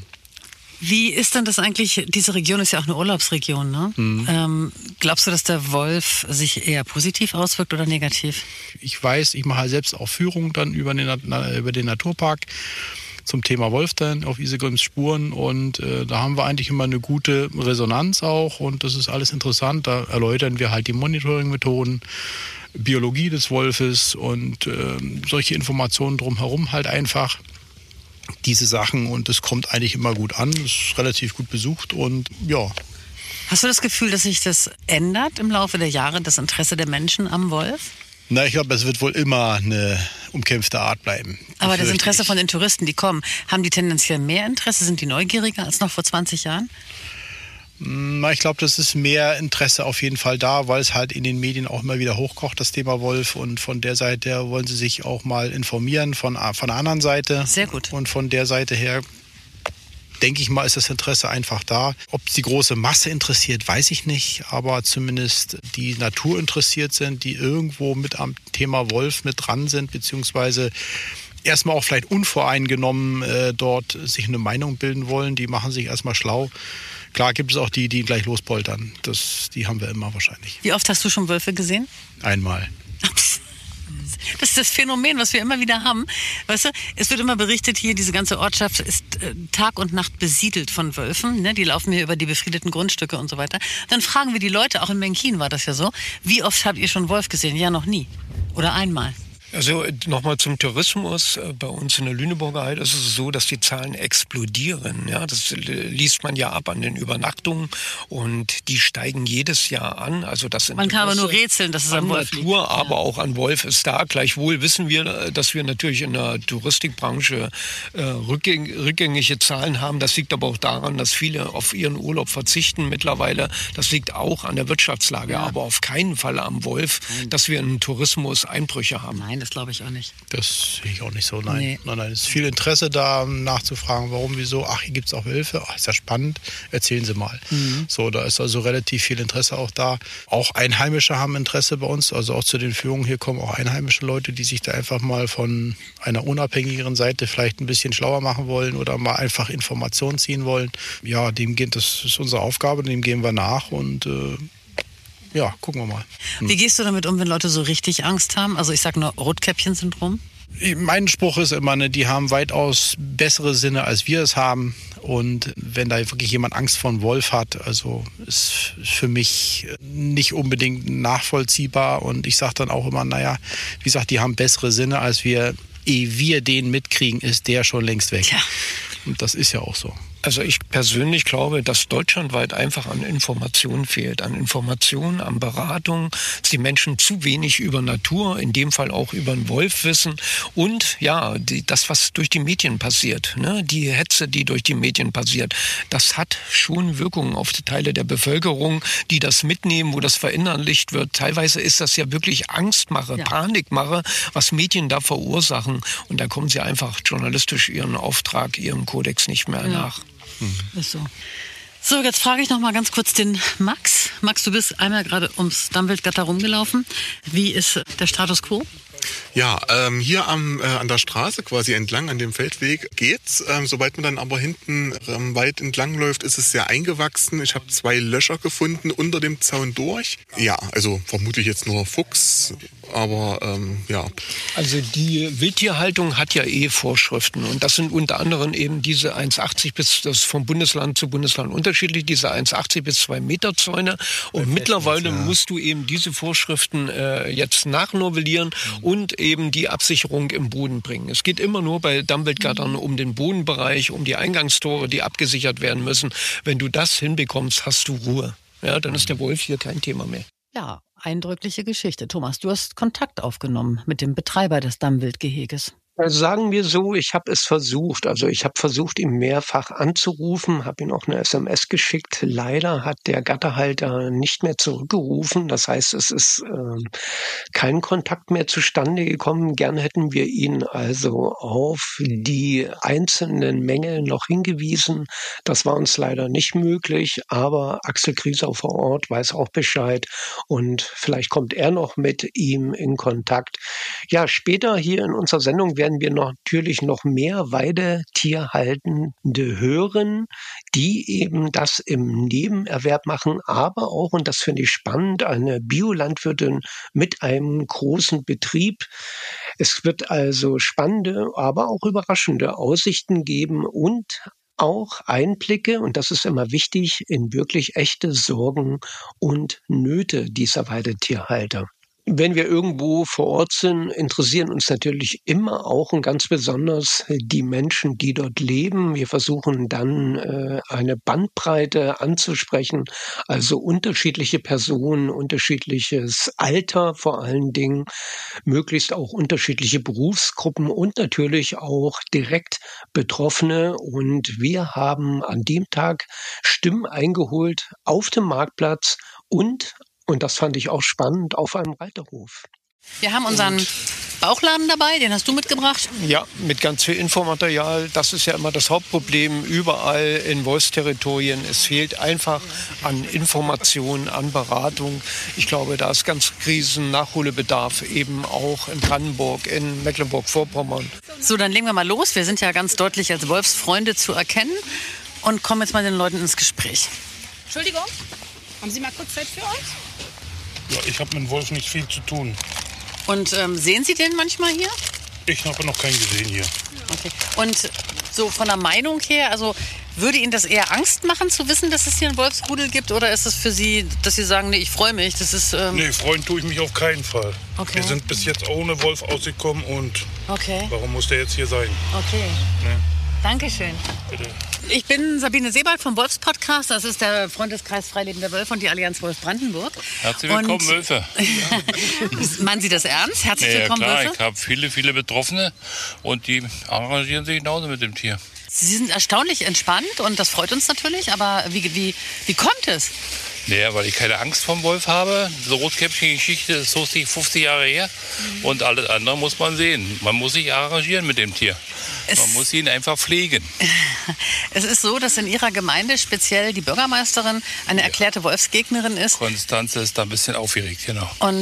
Wie ist denn das eigentlich, diese Region ist ja auch eine Urlaubsregion, ne? Mhm. Ähm, glaubst du, dass der Wolf sich eher positiv auswirkt oder negativ? Ich weiß, ich mache selbst auch Führungen dann über den, über den Naturpark zum Thema Wolf dann auf Isegrims Spuren und äh, da haben wir eigentlich immer eine gute Resonanz auch und das ist alles interessant. Da erläutern wir halt die Monitoring-Methoden, Biologie des Wolfes und äh, solche Informationen drumherum halt einfach. Diese Sachen und es kommt eigentlich immer gut an, es ist relativ gut besucht und ja. Hast du das Gefühl, dass sich das ändert im Laufe der Jahre, das Interesse der Menschen am Wolf? Na, ich glaube, es wird wohl immer eine umkämpfte Art bleiben. Aber das Interesse von den Touristen, die kommen, haben die tendenziell mehr Interesse? Sind die neugieriger als noch vor zwanzig Jahren? Na, ich glaube, das ist mehr Interesse auf jeden Fall da, weil es halt in den Medien auch immer wieder hochkocht, das Thema Wolf. Und von der Seite her wollen sie sich auch mal informieren, von, von der anderen Seite. Sehr gut. Und von der Seite her, denke ich mal, ist das Interesse einfach da. Ob es die große Masse interessiert, weiß ich nicht. Aber zumindest die Natur interessiert sind, die irgendwo mit am Thema Wolf mit dran sind, beziehungsweise erstmal auch vielleicht unvoreingenommen äh, dort sich eine Meinung bilden wollen. Die machen sich erstmal schlau. Klar gibt es auch die, die gleich lospoltern. Das, die haben wir immer wahrscheinlich. Wie oft hast du schon Wölfe gesehen? Einmal. Das ist das Phänomen, was wir immer wieder haben. Weißt du, es wird immer berichtet, hier diese ganze Ortschaft ist äh, Tag und Nacht besiedelt von Wölfen. Ne? Die laufen hier über die befriedeten Grundstücke und so weiter. Dann fragen wir die Leute, auch in Menkin war das ja so, wie oft habt ihr schon Wolf gesehen? Ja, noch nie. Oder einmal. Also nochmal zum Tourismus. Bei uns in der Lüneburger Heide ist es so, dass die Zahlen explodieren. Ja, das liest man ja ab an den Übernachtungen und die steigen jedes Jahr an. Also das man kann aber nur rätseln, dass es an am Wolf Natur, liegt. aber Ja. auch an Wolf ist da. Gleichwohl wissen wir, dass wir natürlich in der Touristikbranche äh, rückgäng, rückgängige Zahlen haben. Das liegt aber auch daran, dass viele auf ihren Urlaub verzichten mittlerweile. Das liegt auch an der Wirtschaftslage, ja. aber auf keinen Fall am Wolf, Nein. dass wir im Tourismus Einbrüche haben. Nein, das glaube ich auch nicht. Das sehe ich auch nicht so, nein. Nee. Nein, nein. Es ist viel Interesse da, nachzufragen, warum, wieso. Ach, hier gibt es auch Wölfe. Ach, ist ja spannend. Erzählen Sie mal. Mhm. So, da ist also relativ viel Interesse auch da. Auch Einheimische haben Interesse bei uns. Also auch zu den Führungen hier kommen auch einheimische Leute, die sich da einfach mal von einer unabhängigeren Seite vielleicht ein bisschen schlauer machen wollen oder mal einfach Informationen ziehen wollen. Ja, dem geht, das ist unsere Aufgabe, dem gehen wir nach und äh, ja, gucken wir mal. Hm. Wie gehst du damit um, wenn Leute so richtig Angst haben? Also ich sage nur Rotkäppchen-Syndrom. Mein Spruch ist immer, ne, die haben weitaus bessere Sinne, als wir es haben. Und wenn da wirklich jemand Angst vor einem Wolf hat, also ist für mich nicht unbedingt nachvollziehbar. Und ich sage dann auch immer, naja, wie gesagt, die haben bessere Sinne, als wir. Ehe wir den mitkriegen, ist der schon längst weg. Tja. Und das ist ja auch so. Also ich persönlich glaube, dass deutschlandweit einfach an Informationen fehlt, an Informationen, an Beratung, dass die Menschen zu wenig über Natur, in dem Fall auch über den Wolf wissen und ja, die, das, was durch die Medien passiert, ne, die Hetze, die durch die Medien passiert, das hat schon Wirkungen auf die Teile der Bevölkerung, die das mitnehmen, wo das verinnerlicht wird. Teilweise ist das ja wirklich Angstmache, ja. Panikmache, was Medien da verursachen und da kommen sie einfach journalistisch ihren Auftrag, ihrem Kodex nicht mehr ja. nach. Mhm. Ist so. So, jetzt frage ich noch mal ganz kurz den Max. Max, du bist einmal gerade ums Dammwildgatter rumgelaufen. Wie ist der Status quo? Ja, ähm, hier am, äh, an der Straße quasi entlang, an dem Feldweg geht's. Ähm, sobald man dann aber hinten ähm, weit entlang läuft, ist es sehr eingewachsen. Ich habe zwei Löcher gefunden unter dem Zaun durch. Ja, also vermutlich jetzt nur Fuchs, aber ähm, ja. Also die Wildtierhaltung hat ja eh Vorschriften und das sind unter anderem eben diese eins achtzig bis, das ist vom Bundesland zu Bundesland unterschiedlich, diese eins achtzig bis zwei Meter Zäune und Bei mittlerweile ja. musst du eben diese Vorschriften äh, jetzt nachnovellieren mhm. und eben die Absicherung im Boden bringen. Es geht immer nur bei Dammwildgattern um den Bodenbereich, um die Eingangstore, die abgesichert werden müssen. Wenn du das hinbekommst, hast du Ruhe. Ja, dann ist der Wolf hier kein Thema mehr. Ja, eindrückliche Geschichte. Thomas, du hast Kontakt aufgenommen mit dem Betreiber des Dammwildgeheges. Also sagen wir so, ich habe es versucht. Also ich habe versucht, ihn mehrfach anzurufen, habe ihm auch eine S M S geschickt. Leider hat der Gatterhalter nicht mehr zurückgerufen. Das heißt, es ist äh, kein Kontakt mehr zustande gekommen. Gerne hätten wir ihn also auf die einzelnen Mängel noch hingewiesen. Das war uns leider nicht möglich, aber Axel Kriesau vor Ort weiß auch Bescheid und vielleicht kommt er noch mit ihm in Kontakt. Ja, später hier in unserer Sendung werden wir noch, natürlich noch mehr Weidetierhaltende hören, die eben das im Nebenerwerb machen, aber auch, und das finde ich spannend, eine Biolandwirtin mit einem großen Betrieb. Es wird also spannende, aber auch überraschende Aussichten geben und auch Einblicke, und das ist immer wichtig, in wirklich echte Sorgen und Nöte dieser Weidetierhalter. Wenn wir irgendwo vor Ort sind, interessieren uns natürlich immer auch und ganz besonders die Menschen, die dort leben. Wir versuchen dann äh, eine Bandbreite anzusprechen, also unterschiedliche Personen, unterschiedliches Alter vor allen Dingen, möglichst auch unterschiedliche Berufsgruppen und natürlich auch direkt Betroffene. Und wir haben an dem Tag Stimmen eingeholt auf dem Marktplatz und Und das fand ich auch spannend auf einem Reiterhof. Wir haben unseren Bauchladen dabei, den hast du mitgebracht? Ja, mit ganz viel Infomaterial. Das ist ja immer das Hauptproblem überall in Wolfsterritorien. Es fehlt einfach an Informationen, an Beratung. Ich glaube, da ist ganz riesen Nachholbedarf, eben auch in Brandenburg, in Mecklenburg-Vorpommern. So, dann legen wir mal los. Wir sind ja ganz deutlich als Wolfsfreunde zu erkennen und kommen jetzt mal den Leuten ins Gespräch. Entschuldigung, haben Sie mal kurz Zeit für uns? Ja, ich habe mit dem Wolf nicht viel zu tun. Und ähm, sehen Sie den manchmal hier? Ich habe noch keinen gesehen hier. Okay. Und so von der Meinung her, also würde Ihnen das eher Angst machen, zu wissen, dass es hier einen Wolfsrudel gibt? Oder ist es für Sie, dass Sie sagen, nee, ich freue mich? Das ist, ähm nee, freuen tue ich mich auf keinen Fall. Okay. Wir sind bis jetzt ohne Wolf ausgekommen und okay. warum muss der jetzt hier sein? Okay. Ne? Dankeschön. Bitte. Ich bin Sabine Sebald vom Wolfspodcast. Das ist der Freundeskreis Freilebender Wölfe und die Allianz Wolf Brandenburg. Herzlich willkommen, und Wölfe. Meinen Sie das ernst? Herzlich ja, willkommen, klar, Wölfe? Ich habe viele, viele Betroffene und die arrangieren sich genauso mit dem Tier. Sie sind erstaunlich entspannt und das freut uns natürlich. Aber wie, wie, wie kommt es? Naja, weil ich keine Angst vom Wolf habe. Die Rotkäppchen-Geschichte ist so fünfzig Jahre her. Mhm. Und alles andere muss man sehen. Man muss sich arrangieren mit dem Tier. Es man muss ihn einfach pflegen. Es ist so, dass in Ihrer Gemeinde speziell die Bürgermeisterin eine erklärte Wolfsgegnerin ist. Konstanze ist da ein bisschen aufgeregt, genau. Und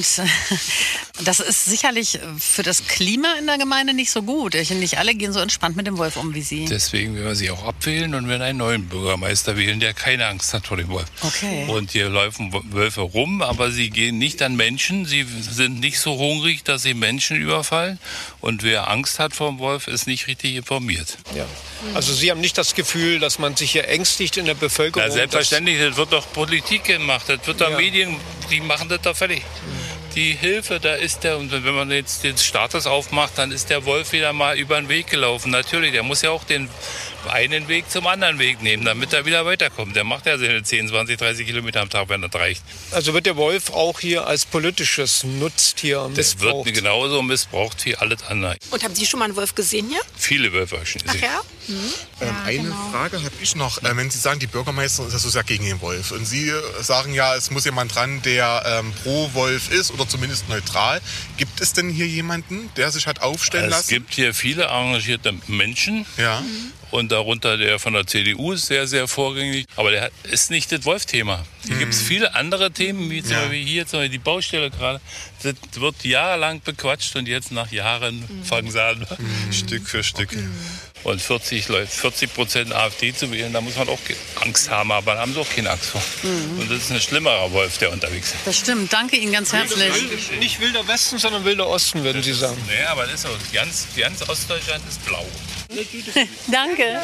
das ist sicherlich für das Klima in der Gemeinde nicht so gut. Nicht alle gehen so entspannt mit dem Wolf um wie Sie. Deswegen werden wir sie auch abwählen und werden einen neuen Bürgermeister wählen, der keine Angst hat vor dem Wolf. Okay. Und hier laufen Wölfe rum, aber sie gehen nicht an Menschen. Sie sind nicht so hungrig, dass sie Menschen überfallen. Und wer Angst hat vor dem Wolf, ist nicht richtig informiert. Ja. Also Sie haben nicht das Gefühl, dass man sich hier ängstigt in der Bevölkerung? Na, selbstverständlich, das wird doch Politik gemacht, das wird doch ja. Medien, die machen das doch fertig. Die Hilfe, da ist der, und wenn man jetzt den Status aufmacht, dann ist der Wolf wieder mal über den Weg gelaufen. Natürlich, der muss ja auch den einen Weg zum anderen Weg nehmen, damit er wieder weiterkommt. Der macht ja seine zehn, zwanzig, dreißig Kilometer am Tag, wenn das reicht. Also wird der Wolf auch hier als politisches Nutztier missbraucht? Das wird genauso missbraucht wie alles andere. Und haben Sie schon mal einen Wolf gesehen hier? Viele Wölfe habe ich schon gesehen. Ach ja? Mhm. Ähm, ja eine genau. Frage habe ich noch. Äh, wenn Sie sagen, die Bürgermeisterin ist ja so sehr gegen den Wolf. Und Sie sagen ja, es muss jemand dran, der ähm, pro Wolf ist oder zumindest neutral. Gibt es denn hier jemanden, der sich hat aufstellen es lassen? Es gibt hier viele engagierte Menschen. Ja. Mhm. Und darunter der von der C D U ist sehr, sehr vorgängig. Aber der ist nicht das Wolf-Thema. Hier mhm. gibt es viele andere Themen, wie zum ja. Beispiel hier zum Beispiel die Baustelle gerade. Das wird jahrelang bequatscht und jetzt nach Jahren mhm. fangen sie an, mhm. Stück für Stück. Mhm. Und vierzig Prozent AfD zu wählen, da muss man auch Angst haben. Aber da haben sie auch keine Angst vor. Mhm. Und das ist ein schlimmerer Wolf, der unterwegs ist. Das stimmt. Danke Ihnen ganz herzlich. Wilder, nicht wilder Westen, sondern wilder Osten, würden Sie sagen. Nee, aber das ist so. Ganz, ganz Ostdeutschland ist blau. Danke.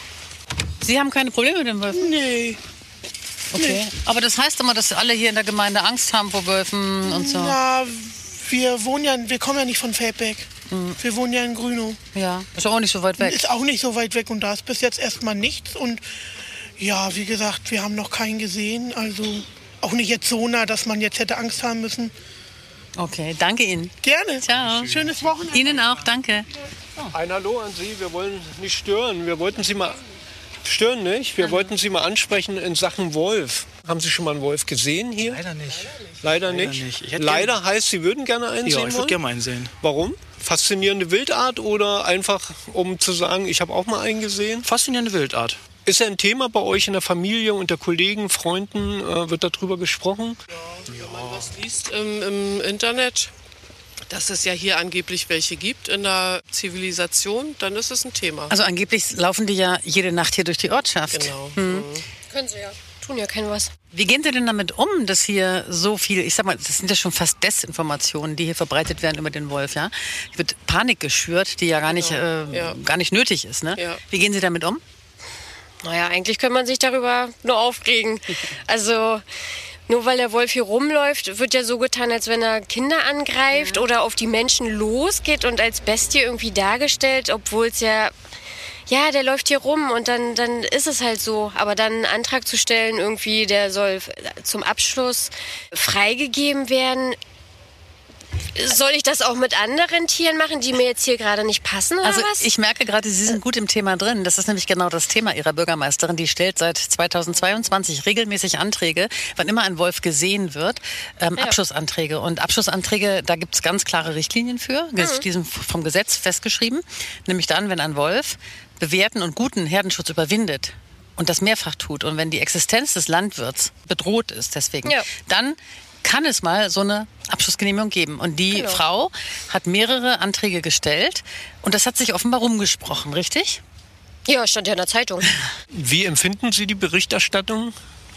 Sie haben keine Probleme mit dem Wolf? Nee. Okay. Nee. Aber das heißt immer, dass alle hier in der Gemeinde Angst haben vor Wölfen und so. Na, wir wohnen ja, wir kommen ja nicht von Feldbeck. Mhm. Wir wohnen ja in Grünow. Ja, ist auch nicht so weit weg. Ist auch nicht so weit weg und da ist bis jetzt erstmal nichts. Und ja, wie gesagt, wir haben noch keinen gesehen. Also auch nicht jetzt so nah, dass man jetzt hätte Angst haben müssen. Okay, danke Ihnen. Gerne. Ciao. Schönes Wochenende. Ihnen auch, danke. Ein Hallo an Sie, wir wollen nicht stören. Wir wollten Sie mal stören, nicht? Wir wollten Sie mal ansprechen in Sachen Wolf. Haben Sie schon mal einen Wolf gesehen hier? Leider nicht. Leider, Leider nicht? nicht. Ich hätte Leider gern... heißt, Sie würden gerne einen ja, sehen ich wollen? würde gerne mal einen sehen. Warum? Faszinierende Wildart oder einfach, um zu sagen, ich habe auch mal einen gesehen? Faszinierende Wildart. Ist er ein Thema bei euch in der Familie, unter Kollegen, Freunden? Äh, wird darüber gesprochen? Ja, wenn man was liest im, im Internet, dass es ja hier angeblich welche gibt in der Zivilisation, dann ist es ein Thema. Also angeblich laufen die ja jede Nacht hier durch die Ortschaft. Genau. Hm. Mhm. Können sie ja. Tun ja kein was. Wie gehen Sie denn damit um, dass hier so viel, ich sag mal, das sind ja schon fast Desinformationen, die hier verbreitet werden über den Wolf, ja? Hier wird Panik geschürt, die ja gar nicht, genau. äh, ja. gar nicht nötig ist, ne? Ja. Wie gehen Sie damit um? Naja, eigentlich kann man sich darüber nur aufregen. Also nur weil der Wolf hier rumläuft, wird ja so getan, als wenn er Kinder angreift ja. oder auf die Menschen losgeht und als Bestie irgendwie dargestellt, obwohl es ja, ja, der läuft hier rum und dann, dann ist es halt so. Aber dann einen Antrag zu stellen, irgendwie, der soll zum Abschluss freigegeben werden. Soll ich das auch mit anderen Tieren machen, die mir jetzt hier gerade nicht passen oder also was? Ich merke gerade, Sie sind gut im Thema drin. Das ist nämlich genau das Thema Ihrer Bürgermeisterin. Die stellt seit zweitausendzweiundzwanzig regelmäßig Anträge, wann immer ein Wolf gesehen wird, ähm, ja. Abschussanträge. Und Abschussanträge, da gibt es ganz klare Richtlinien für, mhm. die sind vom Gesetz festgeschrieben. Nämlich dann, wenn ein Wolf bewährten und guten Herdenschutz überwindet und das mehrfach tut und wenn die Existenz des Landwirts bedroht ist deswegen, ja. dann kann es mal so eine Abschussgenehmigung geben. Und die genau. Frau hat mehrere Anträge gestellt und das hat sich offenbar rumgesprochen, richtig? Ja, stand ja in der Zeitung. Wie empfinden Sie die Berichterstattung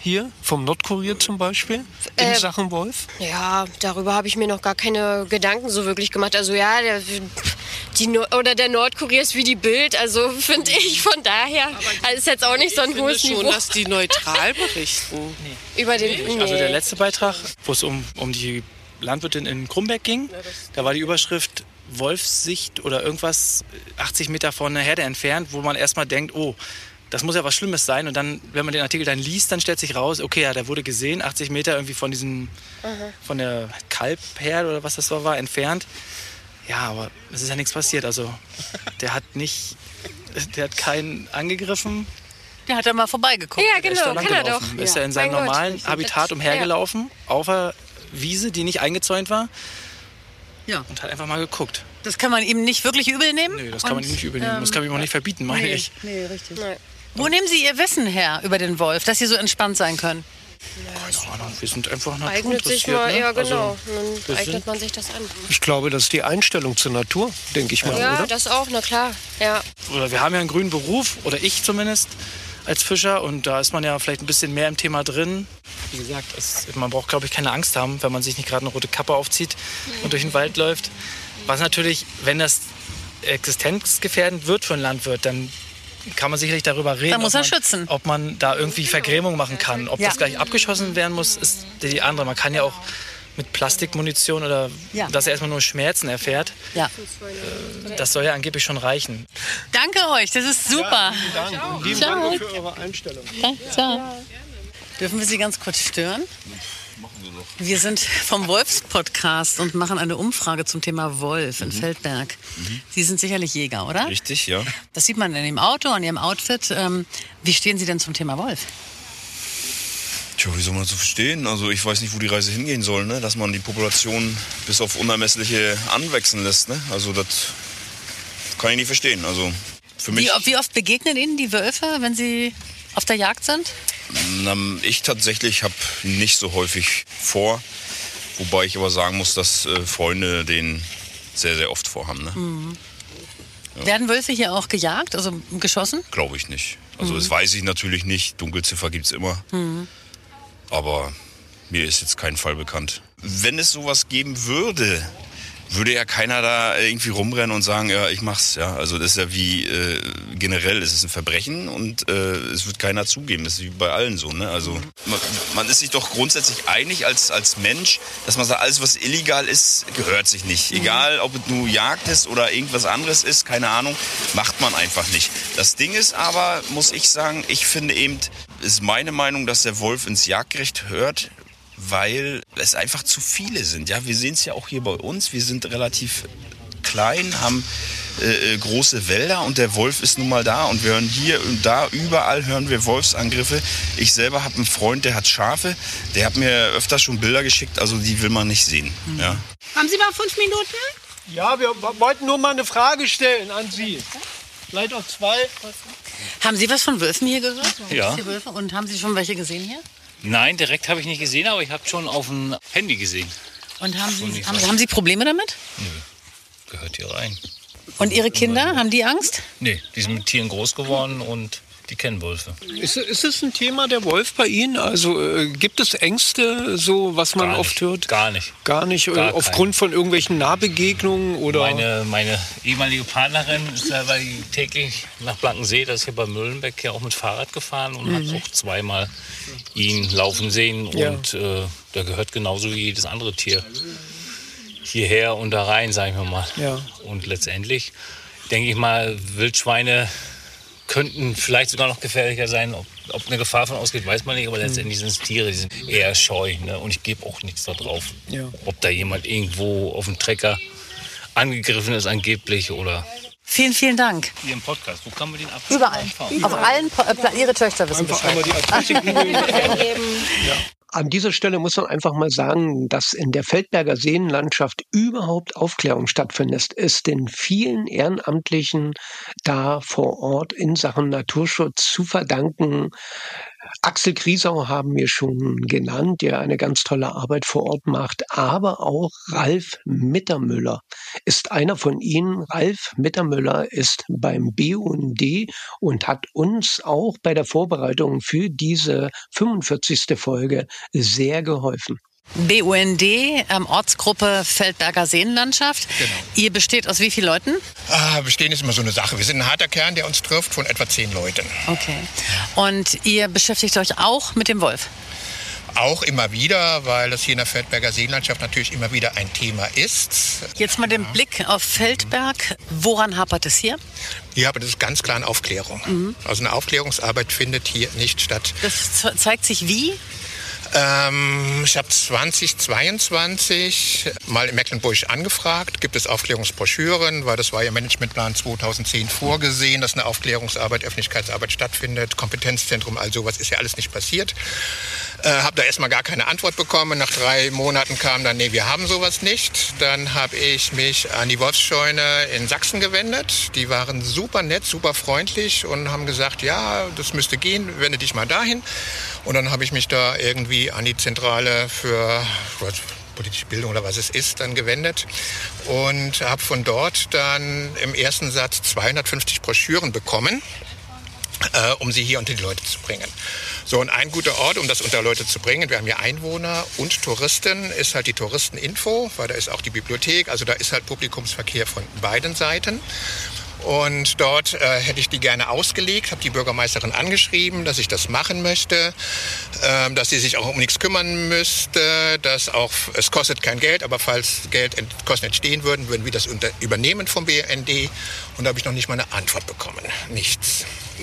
hier vom Nordkurier zum Beispiel in Äh, Sachen Wolf? Ja, darüber habe ich mir noch gar keine Gedanken so wirklich gemacht. Also ja, der, die no- oder der Nordkurier ist wie die Bild, also finde ich von daher. Also ist jetzt auch nicht so ein Ich hohes finde schon, Niveau. dass die neutral berichten. Über den, Also der nee. letzte Beitrag, wo es um, um die Landwirtin in Krumbeck ging, da war die Überschrift Wolfssicht oder irgendwas achtzig Meter von der Herde entfernt, wo man erstmal denkt, oh, das muss ja was Schlimmes sein. Und dann, wenn man den Artikel dann liest, dann stellt sich raus, okay, ja, der wurde gesehen, achtzig Meter irgendwie von diesem, von der Kalbherde oder was das war, entfernt. Ja, aber es ist ja nichts passiert. Also der hat nicht, der hat keinen angegriffen. Der hat da mal vorbeigeguckt. Ja, Der ist da genau, kann er doch. langgelaufen. Ist Ja. er in seinem Mein Gott, normalen ich find Habitat das- umhergelaufen, auf der Wiese, die nicht eingezäunt war. Ja. Und hat einfach mal geguckt. Das kann man ihm nicht wirklich übel nehmen? Nö, das kann man ihm nicht übel nehmen. ähm, Das kann man ihm auch nicht verbieten, meine nee, ich. Nee, richtig. Nee. Wo nehmen Sie Ihr Wissen her über den Wolf, dass Sie so entspannt sein können? Keine Ahnung, wir sind einfach Eignet sich naturinteressiert. mal, Ne? ja genau, Also, dann wir eignet sind- man sich das an. Ich glaube, das ist die Einstellung zur Natur, denke ich mal, Ja, oder? das auch, na klar, ja. oder wir haben ja einen grünen Beruf, oder ich zumindest, als Fischer. Und da ist man ja vielleicht ein bisschen mehr im Thema drin. Wie gesagt, es, man braucht, glaube ich, keine Angst haben, wenn man sich nicht gerade eine rote Kappe aufzieht und durch den Wald läuft. Was natürlich, wenn das existenzgefährdend wird für einen Landwirt, dann kann man sicherlich darüber reden, Da muss ob, er man, schützen. ob man da irgendwie Vergrämung machen kann. Ob Ja. das gleich abgeschossen werden muss, ist die andere. Man kann ja auch mit Plastikmunition oder Ja. dass er erstmal nur Schmerzen erfährt, Ja. das soll ja angeblich schon reichen. Danke euch, das ist super. Dank. Lieben Ciao. Dank für eure Einstellung. Danke, ciao. Dürfen wir Sie ganz kurz stören? Wir sind vom Wolfs-Podcast und machen eine Umfrage zum Thema Wolf in Feldberg. Sie sind sicherlich Jäger, oder? Richtig, ja. Das sieht man in Ihrem Auto, an Ihrem Outfit. Ähm, wie stehen Sie denn zum Thema Wolf? Tja, wie soll man das so verstehen? Also ich weiß nicht, wo die Reise hingehen soll, ne? Dass man die Population bis auf Unermessliche anwachsen lässt. Ne? Also das kann ich nicht verstehen. Also für mich, Wie, wie oft begegnen Ihnen die Wölfe, wenn Sie auf der Jagd sind? na, ich tatsächlich habe nicht so häufig vor. Wobei ich aber sagen muss, dass äh, Freunde den sehr, sehr oft vorhaben. Ne? Mhm. Werden Wölfe hier auch gejagt, also geschossen? Glaube ich nicht. Also Mhm. das weiß ich natürlich nicht. Dunkelziffer gibt es immer. Mhm. Aber mir ist jetzt kein Fall bekannt. Wenn es sowas geben würde, würde ja keiner da irgendwie rumrennen und sagen, ja, ich mach's. Ja, also das ist ja wie äh, generell, es ist ein Verbrechen und äh, es wird keiner zugeben. Das ist wie bei allen so. Ne? Also man, man ist sich doch grundsätzlich einig als als Mensch, dass man sagt, alles was illegal ist, gehört sich nicht. Egal, ob es nur Jagd ist oder irgendwas anderes ist, keine Ahnung, macht man einfach nicht. Das Ding ist aber, muss ich sagen, ich finde eben, ist meine Meinung, dass der Wolf ins Jagdrecht hört, weil es einfach zu viele sind. Ja, wir sehen es ja auch hier bei uns. Wir sind relativ klein, haben äh, große Wälder und der Wolf ist nun mal da und wir hören hier und da, überall hören wir Wolfsangriffe. Ich selber habe einen Freund, der hat Schafe, der hat mir öfter schon Bilder geschickt, also die will man nicht sehen. Mhm. Ja. Haben Sie mal fünf Minuten? Ja, wir wollten nur mal eine Frage stellen an Sie. Vielleicht auch zwei. Haben Sie was von Wölfen hier gehört? Ja. Die Wölfe? Und haben Sie schon welche gesehen hier? Nein, direkt habe ich nicht gesehen, aber ich habe schon auf dem Handy gesehen. Und haben Schon Sie, nicht haben, weit. haben Sie Probleme damit? Gehört hier rein. Und Ihre Kinder, haben die Angst? Nee, die sind mit Tieren groß geworden und die kennen Wölfe. Ist, ist es ein Thema, der Wolf bei Ihnen? Also äh, gibt es Ängste, so was man Gar oft nicht, hört? Gar nicht. Gar nicht, äh, Gar aufgrund von irgendwelchen Nahbegegnungen oder? Meine, meine ehemalige Partnerin ist selber täglich nach Blankensee, das ist hier bei Müllenbeck, ja auch mit Fahrrad gefahren und Mhm. hat auch zweimal ihn laufen sehen. Ja. Und äh, der gehört genauso wie jedes andere Tier hierher und da rein, sagen wir mal. Ja. Und letztendlich denke ich mal, Wildschweine könnten vielleicht sogar noch gefährlicher sein. Ob, ob eine Gefahr von ausgeht, weiß man nicht. Aber letztendlich sind es Tiere, die sind eher scheu. Ne? Und ich gebe auch nichts da drauf. Ja. Ob da jemand irgendwo auf dem Trecker angegriffen ist angeblich oder... Vielen, vielen Dank. Hier im Podcast, wo kann man den ab? Überall. Auf allen, Po- äh, Ihre Töchter wissen Einfach Bescheid. einmal die Akustik An dieser Stelle muss man einfach mal sagen, dass in der Feldberger Seenlandschaft überhaupt Aufklärung stattfindet, ist den vielen Ehrenamtlichen da vor Ort in Sachen Naturschutz zu verdanken. Axel Griesau haben wir schon genannt, der eine ganz tolle Arbeit vor Ort macht, aber auch Ralf Mittermüller ist einer von ihnen. Ralf Mittermüller ist beim B U N D und hat uns auch bei der Vorbereitung für diese fünfundvierzigste Folge sehr geholfen. B U N D, ähm, Ortsgruppe Feldberger Seenlandschaft. Genau. Ihr besteht aus wie vielen Leuten? Ah, bestehen ist immer so eine Sache. Wir sind ein harter Kern, der uns trifft, von etwa zehn Leuten. Okay. Und ihr beschäftigt euch auch mit dem Wolf? Auch immer wieder, weil das hier in der Feldberger Seenlandschaft natürlich immer wieder ein Thema ist. Jetzt mal den Blick auf Feldberg. Woran hapert es hier? Hier hapert es ganz klar an Aufklärung. Mhm. Also eine Aufklärungsarbeit findet hier nicht statt. Das ze- zeigt sich wie? Ähm, ich habe zweitausendzweiundzwanzig mal in Mecklenburg angefragt, gibt es Aufklärungsbroschüren, weil das war ja im Managementplan zweitausendzehn vorgesehen, dass eine Aufklärungsarbeit, Öffentlichkeitsarbeit stattfindet, Kompetenzzentrum, all sowas ist ja alles nicht passiert. Äh, habe da erstmal gar keine Antwort bekommen. Nach drei Monaten kam dann, nee, wir haben sowas nicht. Dann habe ich mich an die Wolfsscheune in Sachsen gewendet. Die waren super nett, super freundlich und haben gesagt, ja, das müsste gehen, wende dich mal dahin. Und dann habe ich mich da irgendwie an die Zentrale für was, politische Bildung oder was es ist, dann gewendet und habe von dort dann im ersten Satz zweihundertfünfzig Broschüren bekommen, äh, um sie hier unter die Leute zu bringen. So, und ein guter Ort, um das unter Leute zu bringen, wir haben hier Einwohner und Touristen, ist halt die Touristeninfo, weil da ist auch die Bibliothek, also da ist halt Publikumsverkehr von beiden Seiten. Und dort äh, hätte ich die gerne ausgelegt, habe die Bürgermeisterin angeschrieben, dass ich das machen möchte, äh, dass sie sich auch um nichts kümmern müsste, dass auch, es kostet kein Geld, aber falls Geldkosten entstehen würden, würden wir das unter, übernehmen vom B U N D. Und da habe ich noch nicht mal eine Antwort bekommen, nichts.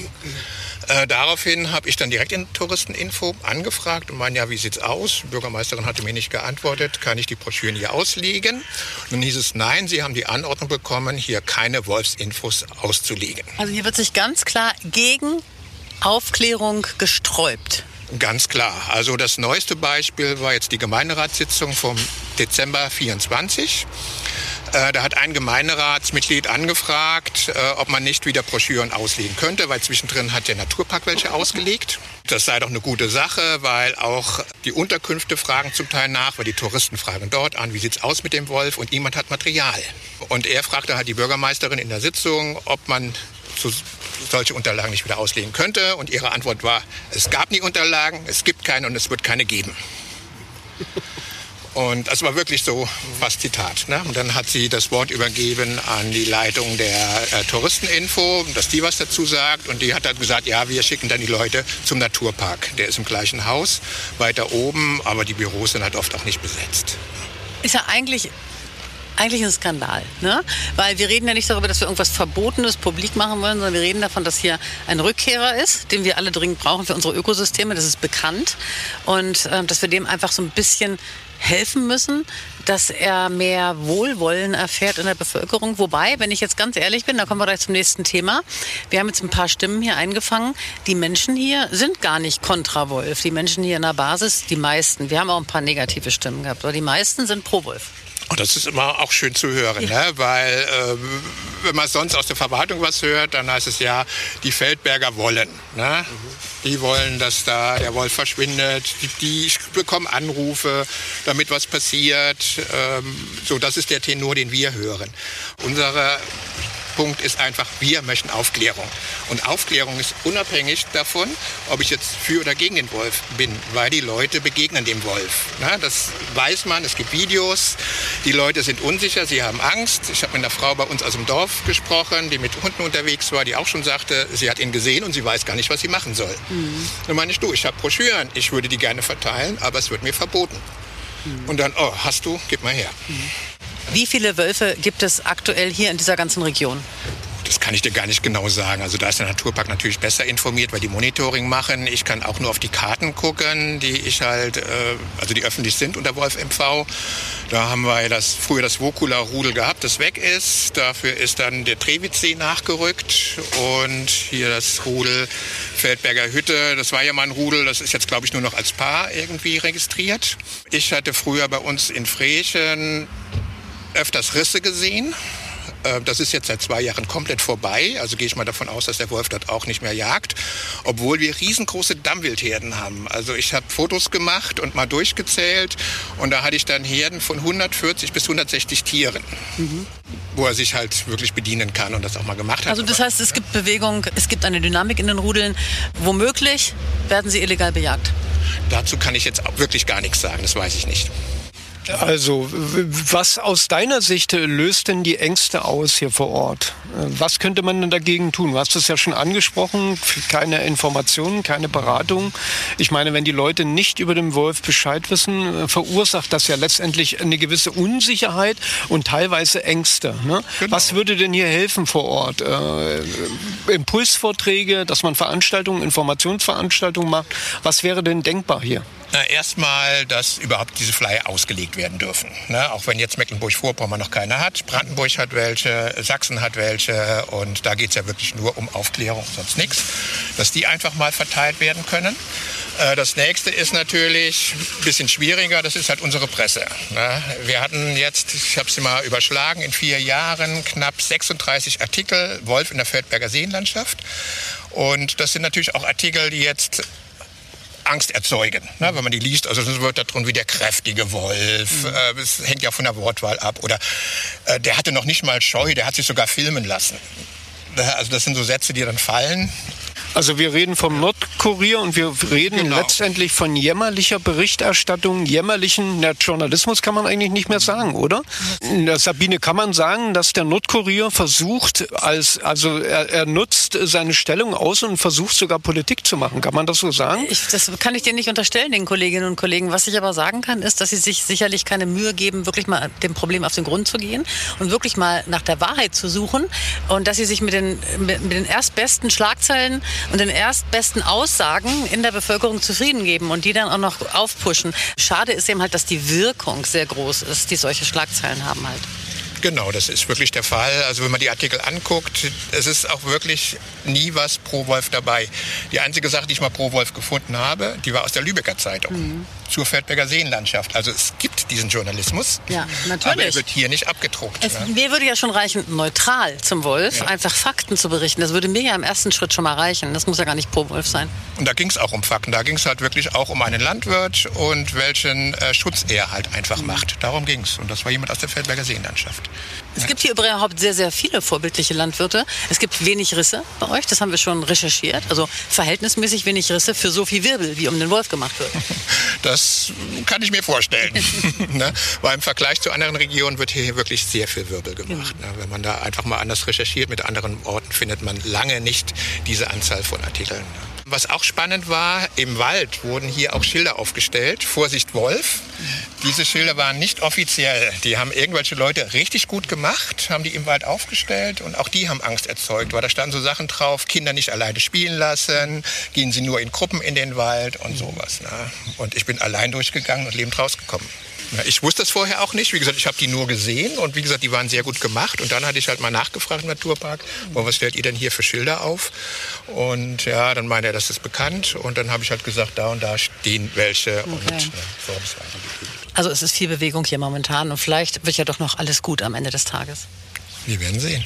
Äh, daraufhin habe ich dann direkt in Touristeninfo angefragt und meinte, ja, wie sieht's aus? Die Bürgermeisterin hatte mir nicht geantwortet, kann ich die Broschüren hier auslegen? Und dann hieß es, nein, Sie haben die Anordnung bekommen, hier keine Wolfsinfos auszulegen. Also hier wird sich ganz klar gegen Aufklärung gesträubt. Ganz klar. Also das neueste Beispiel war jetzt die Gemeinderatssitzung vom Dezember vierundzwanzig. Äh, da hat ein Gemeinderatsmitglied angefragt, äh, ob man nicht wieder Broschüren auslegen könnte, weil zwischendrin hat der Naturpark welche ausgelegt. Das sei doch eine gute Sache, weil auch die Unterkünfte fragen zum Teil nach, weil die Touristen fragen dort an, wie sieht's aus mit dem Wolf, und niemand hat Material. Und er fragte halt die Bürgermeisterin in der Sitzung, ob man so solche Unterlagen nicht wieder auslegen könnte. Und ihre Antwort war, es gab nie Unterlagen, es gibt keine und es wird keine geben. Und das war wirklich so fast Zitat. Ne? Und dann hat sie das Wort übergeben an die Leitung der äh, Touristeninfo, dass die was dazu sagt. Und die hat dann gesagt, ja, wir schicken dann die Leute zum Naturpark. Der ist im gleichen Haus, weiter oben, aber die Büros sind halt oft auch nicht besetzt. Ist ja eigentlich... Eigentlich ein Skandal, ne? Weil wir reden ja nicht darüber, dass wir irgendwas Verbotenes publik machen wollen, sondern wir reden davon, dass hier ein Rückkehrer ist, den wir alle dringend brauchen für unsere Ökosysteme, das ist bekannt. Und äh, dass wir dem einfach so ein bisschen helfen müssen, dass er mehr Wohlwollen erfährt in der Bevölkerung. Wobei, wenn ich jetzt ganz ehrlich bin, da kommen wir gleich zum nächsten Thema. Wir haben jetzt ein paar Stimmen hier eingefangen. Die Menschen hier sind gar nicht kontra Wolf. Die Menschen hier in der Basis, die meisten. Wir haben auch ein paar negative Stimmen gehabt, aber die meisten sind pro Wolf. Und das ist immer auch schön zu hören, ja. ne? Weil äh, wenn man sonst aus der Verwaltung was hört, dann heißt es ja, die Feldberger wollen. Ne? Mhm. Die wollen, dass da der Wolf verschwindet. Die, die bekommen Anrufe, damit was passiert. Ähm, so, das ist der Tenor, den wir hören. Unsere Punkt ist einfach, wir möchten Aufklärung. Und Aufklärung ist unabhängig davon, ob ich jetzt für oder gegen den Wolf bin, weil die Leute begegnen dem Wolf. Na, das weiß man, es gibt Videos, die Leute sind unsicher, sie haben Angst. Ich habe mit einer Frau bei uns aus dem Dorf gesprochen, die mit Hunden unterwegs war, die auch schon sagte, sie hat ihn gesehen und sie weiß gar nicht, was sie machen soll. Mhm. Dann meine ich, du, ich habe Broschüren, ich würde die gerne verteilen, aber es wird mir verboten. Mhm. Und dann, oh, hast du, gib mal her. Mhm. Wie viele Wölfe gibt es aktuell hier in dieser ganzen Region? Das kann ich dir gar nicht genau sagen. Also da ist der Naturpark natürlich besser informiert, weil die Monitoring machen. Ich kann auch nur auf die Karten gucken, die ich halt, äh, also die öffentlich sind unter Wolf M V. Da haben wir das, früher das Wokula-Rudel gehabt, das weg ist. Dafür ist dann der Trevitzsee nachgerückt und hier das Rudel Feldberger Hütte. Das war ja mal ein Rudel, das ist jetzt, glaube ich, nur noch als Paar irgendwie registriert. Ich hatte früher bei uns in Frechen öfters Risse gesehen. Das ist jetzt seit zwei Jahren komplett vorbei. Also gehe ich mal davon aus, dass der Wolf dort auch nicht mehr jagt. Obwohl wir riesengroße Dammwildherden haben. Also ich habe Fotos gemacht und mal durchgezählt. Und da hatte ich dann Herden von hundertvierzig bis hundertsechzig Tieren. Mhm. Wo er sich halt wirklich bedienen kann und das auch mal gemacht hat. Also das heißt, es gibt Bewegung, es gibt eine Dynamik in den Rudeln. Womöglich werden sie illegal bejagt. Dazu kann ich jetzt auch wirklich gar nichts sagen, das weiß ich nicht. Also, was aus deiner Sicht löst denn die Ängste aus hier vor Ort? Was könnte man denn dagegen tun? Du hast es ja schon angesprochen, keine Informationen, keine Beratung. Ich meine, wenn die Leute nicht über den Wolf Bescheid wissen, verursacht das ja letztendlich eine gewisse Unsicherheit und teilweise Ängste. Ne? Genau. Was würde denn hier helfen vor Ort? Äh, Impulsvorträge, dass man Veranstaltungen, Informationsveranstaltungen macht. Was wäre denn denkbar hier? Na, erstmal, dass überhaupt diese Flyer ausgelegt werden dürfen. Ne? Auch wenn jetzt Mecklenburg-Vorpommern noch keine hat. Brandenburg hat welche, Sachsen hat welche. Und da geht es ja wirklich nur um Aufklärung, sonst nichts. Dass die einfach mal verteilt werden können. Äh, das nächste ist natürlich ein bisschen schwieriger. Das ist halt unsere Presse. Ne? Wir hatten jetzt, ich habe sie mal überschlagen, in vier Jahren knapp sechsunddreißig Artikel Wolf in der Feldberger Seenlandschaft. Und das sind natürlich auch Artikel, die jetzt Angst erzeugen, ne, wenn man die liest. Also es wird da drin wie der kräftige Wolf. Mhm. Äh, es hängt ja von der Wortwahl ab. Oder äh, der hatte noch nicht mal Scheu, der hat sich sogar filmen lassen. Also das sind so Sätze, die dann fallen. Also wir reden vom Nordkurier und wir reden genau. letztendlich von jämmerlicher Berichterstattung, jämmerlichen na, Journalismus kann man eigentlich nicht mehr sagen, oder? Na, Sabine, kann man sagen, dass der Nordkurier versucht, als also er, er nutzt seine Stellung aus und versucht sogar Politik zu machen? Kann man das so sagen? Ich, das kann ich dir nicht unterstellen, den Kolleginnen und Kollegen. Was ich aber sagen kann, ist, dass sie sich sicherlich keine Mühe geben, wirklich mal dem Problem auf den Grund zu gehen und wirklich mal nach der Wahrheit zu suchen und dass sie sich mit den, mit, mit den erstbesten Schlagzeilen und den erstbesten Aussagen in der Bevölkerung zufrieden geben und die dann auch noch aufpushen. Schade ist eben halt, dass die Wirkung sehr groß ist, die solche Schlagzeilen haben halt. Genau, das ist wirklich der Fall. Also wenn man die Artikel anguckt, es ist auch wirklich nie was pro Wolf dabei. Die einzige Sache, die ich mal pro Wolf gefunden habe, die war aus der Lübecker Zeitung. Mhm. Zur Feldberger Seenlandschaft. Also es gibt diesen Journalismus, ja, natürlich. Aber er wird hier nicht abgedruckt. Es, ne? Mir würde ja schon reichen, neutral zum Wolf, ja. einfach Fakten zu berichten. Das würde mir ja im ersten Schritt schon mal reichen. Das muss ja gar nicht pro Wolf sein. Und da ging es auch um Fakten. Da ging es halt wirklich auch um einen Landwirt und welchen äh, Schutz er halt einfach mhm. macht. Darum ging es. Und das war jemand aus der Feldberger Seenlandschaft. Es gibt hier überhaupt sehr, sehr viele vorbildliche Landwirte. Es gibt wenig Risse bei euch, das haben wir schon recherchiert. Also verhältnismäßig wenig Risse für so viel Wirbel, wie um den Wolf gemacht wird. Das kann ich mir vorstellen. ne? Weil im Vergleich zu anderen Regionen wird hier wirklich sehr viel Wirbel gemacht. Mhm. Ne? Wenn man da einfach mal anders recherchiert mit anderen Orten, findet man lange nicht diese Anzahl von Artikeln. Ne? Was auch spannend war, im Wald wurden hier auch Schilder aufgestellt. Vorsicht Wolf. Diese Schilder waren nicht offiziell. Die haben irgendwelche Leute richtig gut gemacht, haben die im Wald aufgestellt und auch die haben Angst erzeugt, weil da standen so Sachen drauf, Kinder nicht alleine spielen lassen, gehen sie nur in Gruppen in den Wald und sowas. Ne? Und ich bin allein durchgegangen und lebend rausgekommen. Ich wusste das vorher auch nicht. Wie gesagt, ich habe die nur gesehen und wie gesagt, die waren sehr gut gemacht. Und dann hatte ich halt mal nachgefragt im Naturpark, oh, was stellt ihr denn hier für Schilder auf? Und ja, dann meinte er, das ist bekannt. Und dann habe ich halt gesagt, da und da stehen welche. Okay. Und äh, so habe ich es weitergegeben. Also es ist viel Bewegung hier momentan und vielleicht wird ja doch noch alles gut am Ende des Tages. Wir werden sehen.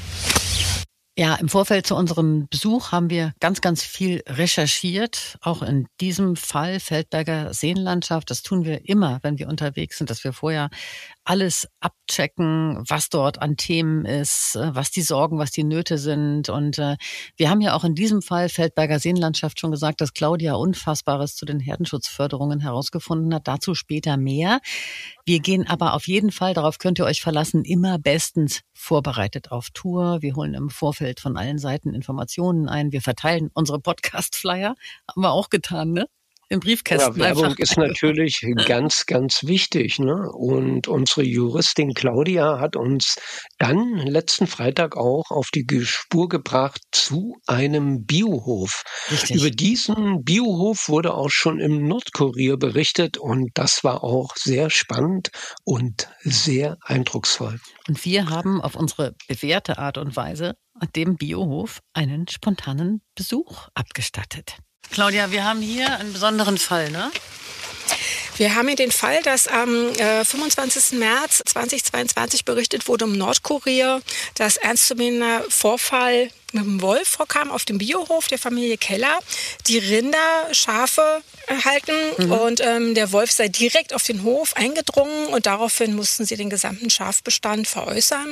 Ja, im Vorfeld zu unserem Besuch haben wir ganz, ganz viel recherchiert. Auch in diesem Fall Feldberger Seenlandschaft. Das tun wir immer, wenn wir unterwegs sind, dass wir vorher alles abchecken, was dort an Themen ist, was die Sorgen, was die Nöte sind. Und äh, wir haben ja auch in diesem Fall Feldberger Seenlandschaft schon gesagt, dass Claudia Unfassbares zu den Herdenschutzförderungen herausgefunden hat. Dazu später mehr. Wir gehen aber auf jeden Fall, darauf könnt ihr euch verlassen, immer bestens vorbereitet auf Tour. Wir holen im Vorfeld von allen Seiten Informationen ein. Wir verteilen unsere Podcast-Flyer. Haben wir auch getan, ne? Im Briefkästen. Ja, Werbung ist natürlich ganz, ganz wichtig. Ne? Und unsere Juristin Claudia hat uns dann letzten Freitag auch auf die Spur gebracht zu einem Biohof. Richtig. Über diesen Biohof wurde auch schon im Nordkurier berichtet und das war auch sehr spannend und sehr eindrucksvoll. Und wir haben auf unsere bewährte Art und Weise dem Biohof einen spontanen Besuch abgestattet. Claudia, wir haben hier einen besonderen Fall, ne? Wir haben hier den Fall, dass am äh, fünfundzwanzigsten März zweitausendzweiundzwanzig berichtet wurde um Nordkorea, dass ernstzunehmender Vorfall mit dem Wolf vorkam auf dem Biohof der Familie Keller. Die Rinder, Schafe halten mhm. und ähm, der Wolf sei direkt auf den Hof eingedrungen und daraufhin mussten sie den gesamten Schafbestand veräußern.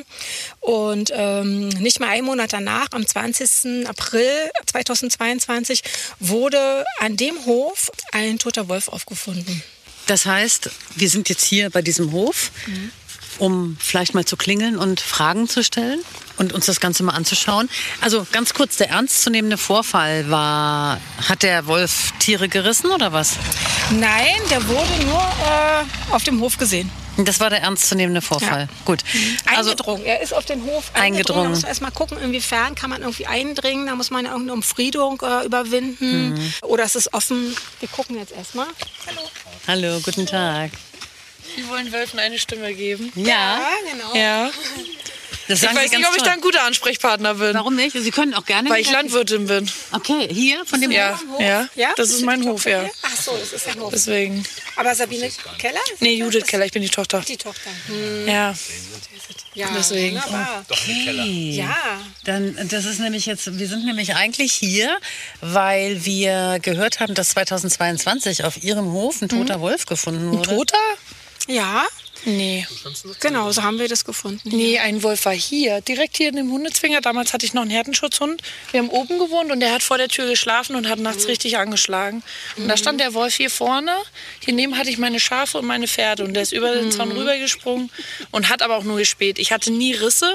Und ähm, nicht mal einen Monat danach, am zwanzigsten April zweitausendzweiundzwanzig, wurde an dem Hof ein toter Wolf aufgefunden. Das heißt, wir sind jetzt hier bei diesem Hof, mhm. um vielleicht mal zu klingeln und Fragen zu stellen und uns das Ganze mal anzuschauen. Also ganz kurz, der ernstzunehmende Vorfall war, hat der Wolf Tiere gerissen oder was? Nein, der wurde nur äh, auf dem Hof gesehen. Das war der ernstzunehmende Vorfall. Ja. Gut. Also, eingedrungen. Er ist auf den Hof eingedrungen. eingedrungen. Da muss man erst mal gucken, inwiefern kann man irgendwie eindringen. Da muss man irgendeine Umfriedung äh, überwinden. Mhm. Oder es ist offen. Wir gucken jetzt erstmal. Hallo. Hallo, guten Tag. Sie wollen Wölfen eine Stimme geben? Ja, ja genau. Ja. Das ich weiß nicht, ob ich da ein guter Ansprechpartner bin. Warum nicht? Sie können auch gerne... Weil ich Landwirtin bin. Okay, hier von dem ja. Hof? Ja, ja, das ist mein Hof, ja. Ach so, das ist ein Hof. Deswegen. Aber Sabine Keller? Nee, Judith Keller, ich bin die Tochter. Die Tochter. Hm. Ja. Ja, deswegen. Wunderbar. Doch eine Keller. Ja. Dann, das ist nämlich jetzt, wir sind nämlich eigentlich hier, weil wir gehört haben, dass zweitausendzweiundzwanzig auf Ihrem Hof ein toter mhm. Wolf gefunden wurde. Ein toter? Ja. Nee. Genau, so haben wir das gefunden. Nee, ein Wolf war hier, direkt hier in dem Hundezwinger. Damals hatte ich noch einen Herdenschutzhund. Wir haben oben gewohnt und der hat vor der Tür geschlafen und hat nachts mhm. richtig angeschlagen. Und mhm. da stand der Wolf hier vorne. Hier neben hatte ich meine Schafe und meine Pferde. Und der ist über den Zaun mhm. rübergesprungen und hat aber auch nur gespäht. Ich hatte nie Risse.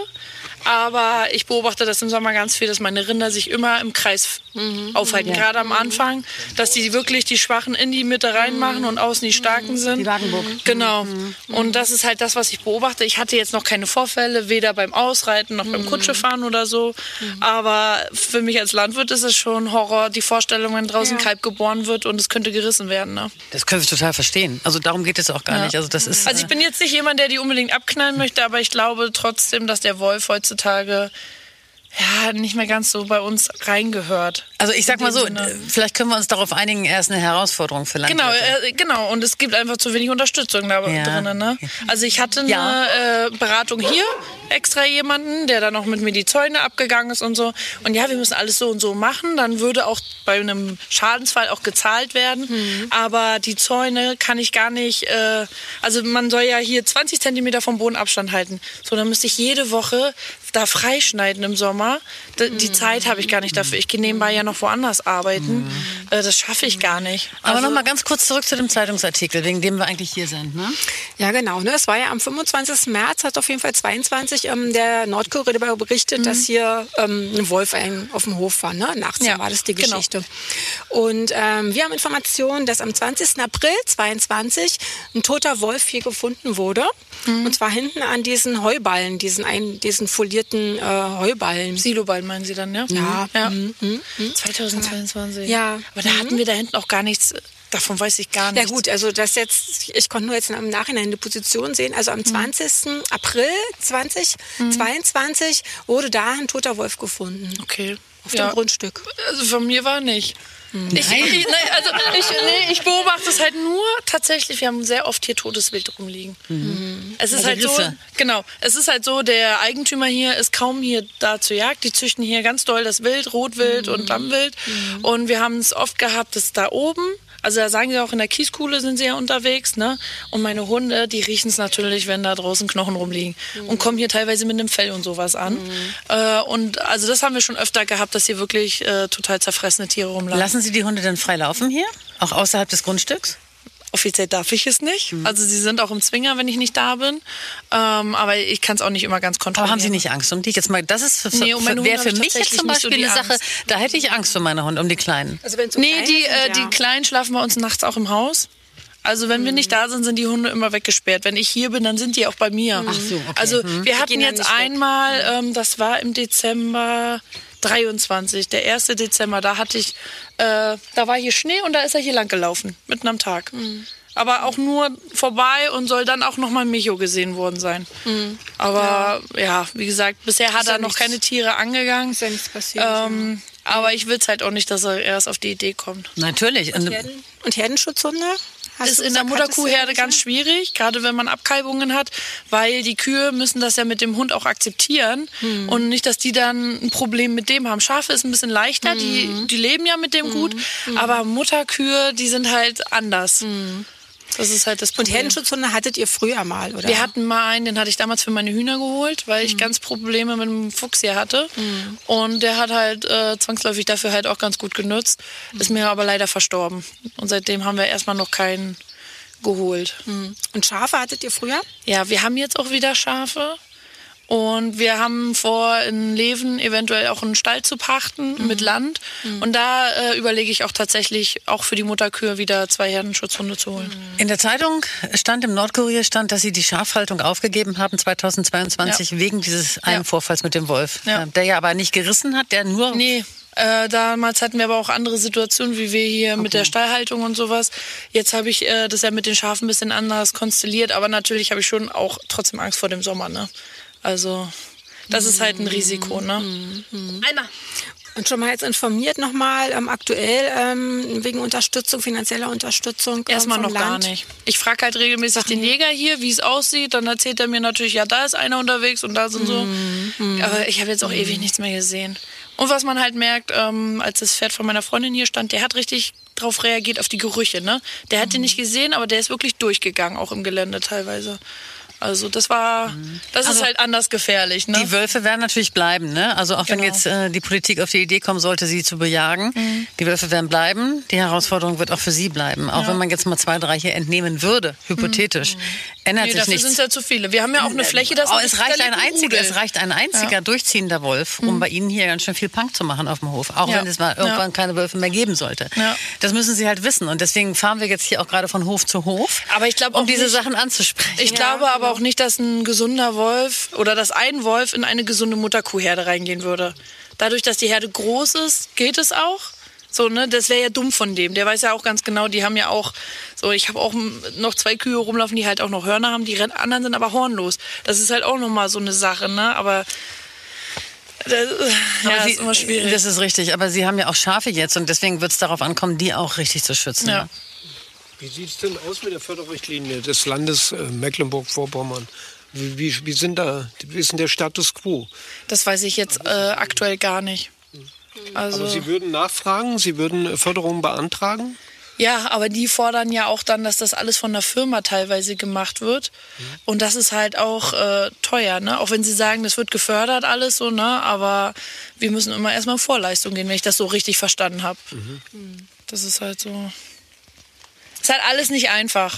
Aber ich beobachte das im Sommer ganz viel, dass meine Rinder sich immer im Kreis mhm. aufhalten. Ja. Gerade am Anfang, dass die wirklich die Schwachen in die Mitte reinmachen und außen die Starken sind. Die Wagenburg. Genau. Mhm. Und das ist halt das, was ich beobachte. Ich hatte jetzt noch keine Vorfälle, weder beim Ausreiten noch beim Kutschefahren oder so. Mhm. Aber für mich als Landwirt ist es schon Horror, die Vorstellung, wenn draußen ja. Kalb geboren wird und es könnte gerissen werden. Ne? Das können wir total verstehen. Also darum geht es auch gar ja. nicht. Also, das ist, also ich bin jetzt nicht jemand, der die unbedingt abknallen möchte, aber ich glaube trotzdem, dass der Wolf heutzutage heutzutage ja, nicht mehr ganz so bei uns reingehört. Also ich sag mal so, Sinne. Vielleicht können wir uns darauf einigen, er ist eine Herausforderung für Landwirte. Genau, äh, genau. Und es gibt einfach zu wenig Unterstützung da ja. drin. Ne? Also ich hatte eine ja. äh, Beratung hier, extra jemanden, der dann auch mit mir die Zäune abgegangen ist und so. Und ja, wir müssen alles so und so machen. Dann würde auch bei einem Schadensfall auch gezahlt werden. Mhm. Aber die Zäune kann ich gar nicht, äh, also man soll ja hier zwanzig Zentimeter vom Boden Abstand halten. So, dann müsste ich jede Woche da freischneiden im Sommer. Die mhm. Zeit habe ich gar nicht dafür. Ich gehe nebenbei ja noch woanders arbeiten. Mhm. Das schaffe ich gar nicht. Aber also, noch mal ganz kurz zurück zu dem Zeitungsartikel, wegen dem wir eigentlich hier sind. Ne? Ja, genau. Ne? Es war ja am fünfundzwanzigsten März, hat auf jeden Fall zweiundzwanzig ähm, der Nordkorea darüber berichtet, mhm. dass hier ähm, ein Wolf ein, auf dem Hof war. Ne? Nachts ja, war das die Geschichte. Genau. Und ähm, wir haben Informationen, dass am zwanzigsten April zweiundzwanzig ein toter Wolf hier gefunden wurde. Mhm. Und zwar hinten an diesen Heuballen, diesen, ein, diesen folierten äh, Heuballen. Siloballen meinen Sie dann, ja? Ja. ja. Mhm. Mhm. zweitausendzweiundzwanzig. Ja. Aber da mhm. hatten wir da hinten auch gar nichts, davon weiß ich gar nichts. Ja gut, also das jetzt, ich konnte nur jetzt im Nachhinein eine Position sehen. Also am zwanzigsten April zweitausendzweiundzwanzig mhm. wurde da ein toter Wolf gefunden. Okay. Auf ja. dem Grundstück. Also von mir war nicht. Ich, ich, ich, also ich, nee, ich beobachte es halt nur tatsächlich, wir haben sehr oft hier totes Wild rumliegen. Mhm. Es ist also halt Risse. so, genau, es ist halt so, der Eigentümer hier ist kaum hier da zur Jagd, die züchten hier ganz doll das Wild, Rotwild mhm. und Lammwild mhm. und wir haben es oft gehabt, dass da oben, also da sagen sie auch, in der Kieskuhle sind sie ja unterwegs, ne? Und meine Hunde, die riechen es natürlich, wenn da draußen Knochen rumliegen. Mhm. Und kommen hier teilweise mit einem Fell und sowas an. Mhm. Äh, und also das haben wir schon öfter gehabt, dass hier wirklich äh, total zerfressene Tiere rumlagen. Lassen Sie die Hunde denn frei laufen hier? Auch außerhalb des Grundstücks? Offiziell darf ich es nicht. Mhm. Also sie sind auch im Zwinger, wenn ich nicht da bin. Ähm, aber ich kann es auch nicht immer ganz kontrollieren. Aber haben Sie nicht Angst um die? Jetzt mal, das ist für, nee, um wäre für mich jetzt zum Beispiel so eine Sache, Angst. Da hätte ich Angst um meine Hunde, um die Kleinen. Also so nee, die, sind, äh, ja. die Kleinen schlafen bei uns nachts auch im Haus. Also wenn mhm. wir nicht da sind, sind die Hunde immer weggesperrt. Wenn ich hier bin, dann sind die auch bei mir. Ach so, okay. Also mhm. wir hatten jetzt einmal, ähm, das war im Dezember dreiundzwanzig, der erste Dezember, da hatte ich, äh, da war hier Schnee und da ist er hier lang gelaufen, mitten am Tag. Mhm. Aber auch nur vorbei und soll dann auch nochmal Micho gesehen worden sein. Mhm. Aber ja. ja, wie gesagt, bisher hat er noch nichts, keine Tiere angegangen. Ist ja nichts passiert. Ähm, ja. Aber ich will es halt auch nicht, dass er erst auf die Idee kommt. Natürlich. Und, Herden, und Herdenschutzhunde? Hast ist du in der gesagt, hattest du Mutterkuhherde ja ganz schwierig, gerade wenn man Abkalbungen hat, weil die Kühe müssen das ja mit dem Hund auch akzeptieren Hm. und nicht, dass die dann ein Problem mit dem haben. Schafe ist ein bisschen leichter, die, die leben ja mit dem gut, aber Mutterkühe, die sind halt anders. Das ist halt das Problem. Und Herdenschutzhunde hattet ihr früher mal, oder? Wir hatten mal einen, den hatte ich damals für meine Hühner geholt, weil ich ganz Probleme mit dem Fuchs hier hatte. Mhm. Und der hat halt äh, zwangsläufig dafür halt auch ganz gut genutzt. Ist mir aber leider verstorben. Und seitdem haben wir erstmal noch keinen geholt. Und Schafe hattet ihr früher? Ja, wir haben jetzt auch wieder Schafe. Und wir haben vor, in Leven eventuell auch einen Stall zu pachten Mhm. mit Land. Mhm. Und da äh, überlege ich auch tatsächlich, auch für die Mutterkühe wieder zwei Herdenschutzhunde zu holen. In der Zeitung stand, im Nordkurier stand, dass Sie die Schafhaltung aufgegeben haben zweitausendzweiundzwanzig Ja. wegen dieses einen Ja. Vorfalls mit dem Wolf, Ja. der ja aber nicht gerissen hat, der nur... Nee. Äh, damals hatten wir aber auch andere Situationen, wie wir hier mit der Stallhaltung und sowas. Jetzt habe ich äh, das ja mit den Schafen ein bisschen anders konstelliert, aber natürlich habe ich schon auch trotzdem Angst vor dem Sommer, ne? Also, das ist halt ein Risiko, ne? Einmal. Und schon mal jetzt informiert nochmal ähm, aktuell ähm, wegen Unterstützung, finanzieller Unterstützung ähm, Erstmal vom noch gar Land? nicht. Ich frage halt regelmäßig den Jäger hier, wie es aussieht. Dann erzählt er mir natürlich, ja, da ist einer unterwegs und da sind so. Mhm. Aber ich habe jetzt auch ewig nichts mehr gesehen. Und was man halt merkt, ähm, als das Pferd von meiner Freundin hier stand, der hat richtig drauf reagiert, auf die Gerüche, ne? Der hat den nicht gesehen, aber der ist wirklich durchgegangen, auch im Gelände teilweise. Also das war, das Also ist halt anders gefährlich, ne? Die Wölfe werden natürlich bleiben, ne? Also auch wenn Genau. jetzt äh, die Politik auf die Idee kommen sollte, sie zu bejagen, Mhm. die Wölfe werden bleiben. Die Herausforderung wird auch für sie bleiben. Auch Ja. wenn man jetzt mal zwei, drei hier entnehmen würde, hypothetisch, ändert Nee, sich dafür nichts. sind es ja zu viele. Wir haben ja auch eine Fläche, das Oh, ist es reicht ein einziger, es reicht ein einziger Ja. durchziehender Wolf, um Mhm. bei Ihnen hier ganz schön viel Punk zu machen auf dem Hof. Auch Ja. wenn es mal irgendwann Ja. keine Wölfe mehr geben sollte. Ja. Das müssen Sie halt wissen. Und deswegen fahren wir jetzt hier auch gerade von Hof zu Hof, aber ich glaube um auch diese nicht, Sachen anzusprechen. Ich glaube aber auch nicht, dass ein gesunder Wolf oder dass ein Wolf in eine gesunde Mutterkuhherde reingehen würde. Dadurch, dass die Herde groß ist, geht es auch. So, ne, das wäre ja dumm von dem. Der weiß ja auch ganz genau, die haben ja auch, so, ich habe auch noch zwei Kühe rumlaufen, die halt auch noch Hörner haben, die anderen sind aber hornlos. Das ist halt auch nochmal so eine Sache, ne, aber das, Aber ja, Sie, ist immer schwierig. Das ist richtig, aber Sie haben ja auch Schafe jetzt und deswegen wird es darauf ankommen, die auch richtig zu schützen. Ja. Ne? Wie sieht es denn aus mit der Förderrichtlinie des Landes äh, Mecklenburg-Vorpommern? Wie, wie, wie, sind da, wie ist denn der Status quo? Das weiß ich jetzt äh, aktuell gar nicht. Also, Aber Sie würden nachfragen, Sie würden äh, Förderungen beantragen? ja, aber die fordern ja auch dann, dass das alles von der Firma teilweise gemacht wird. Und das ist halt auch äh, teuer, ne? Auch wenn sie sagen, das wird gefördert alles so, ne? Aber wir müssen immer erstmal in Vorleistung gehen, wenn ich das so richtig verstanden habe. Das ist halt so. Ist halt alles nicht einfach.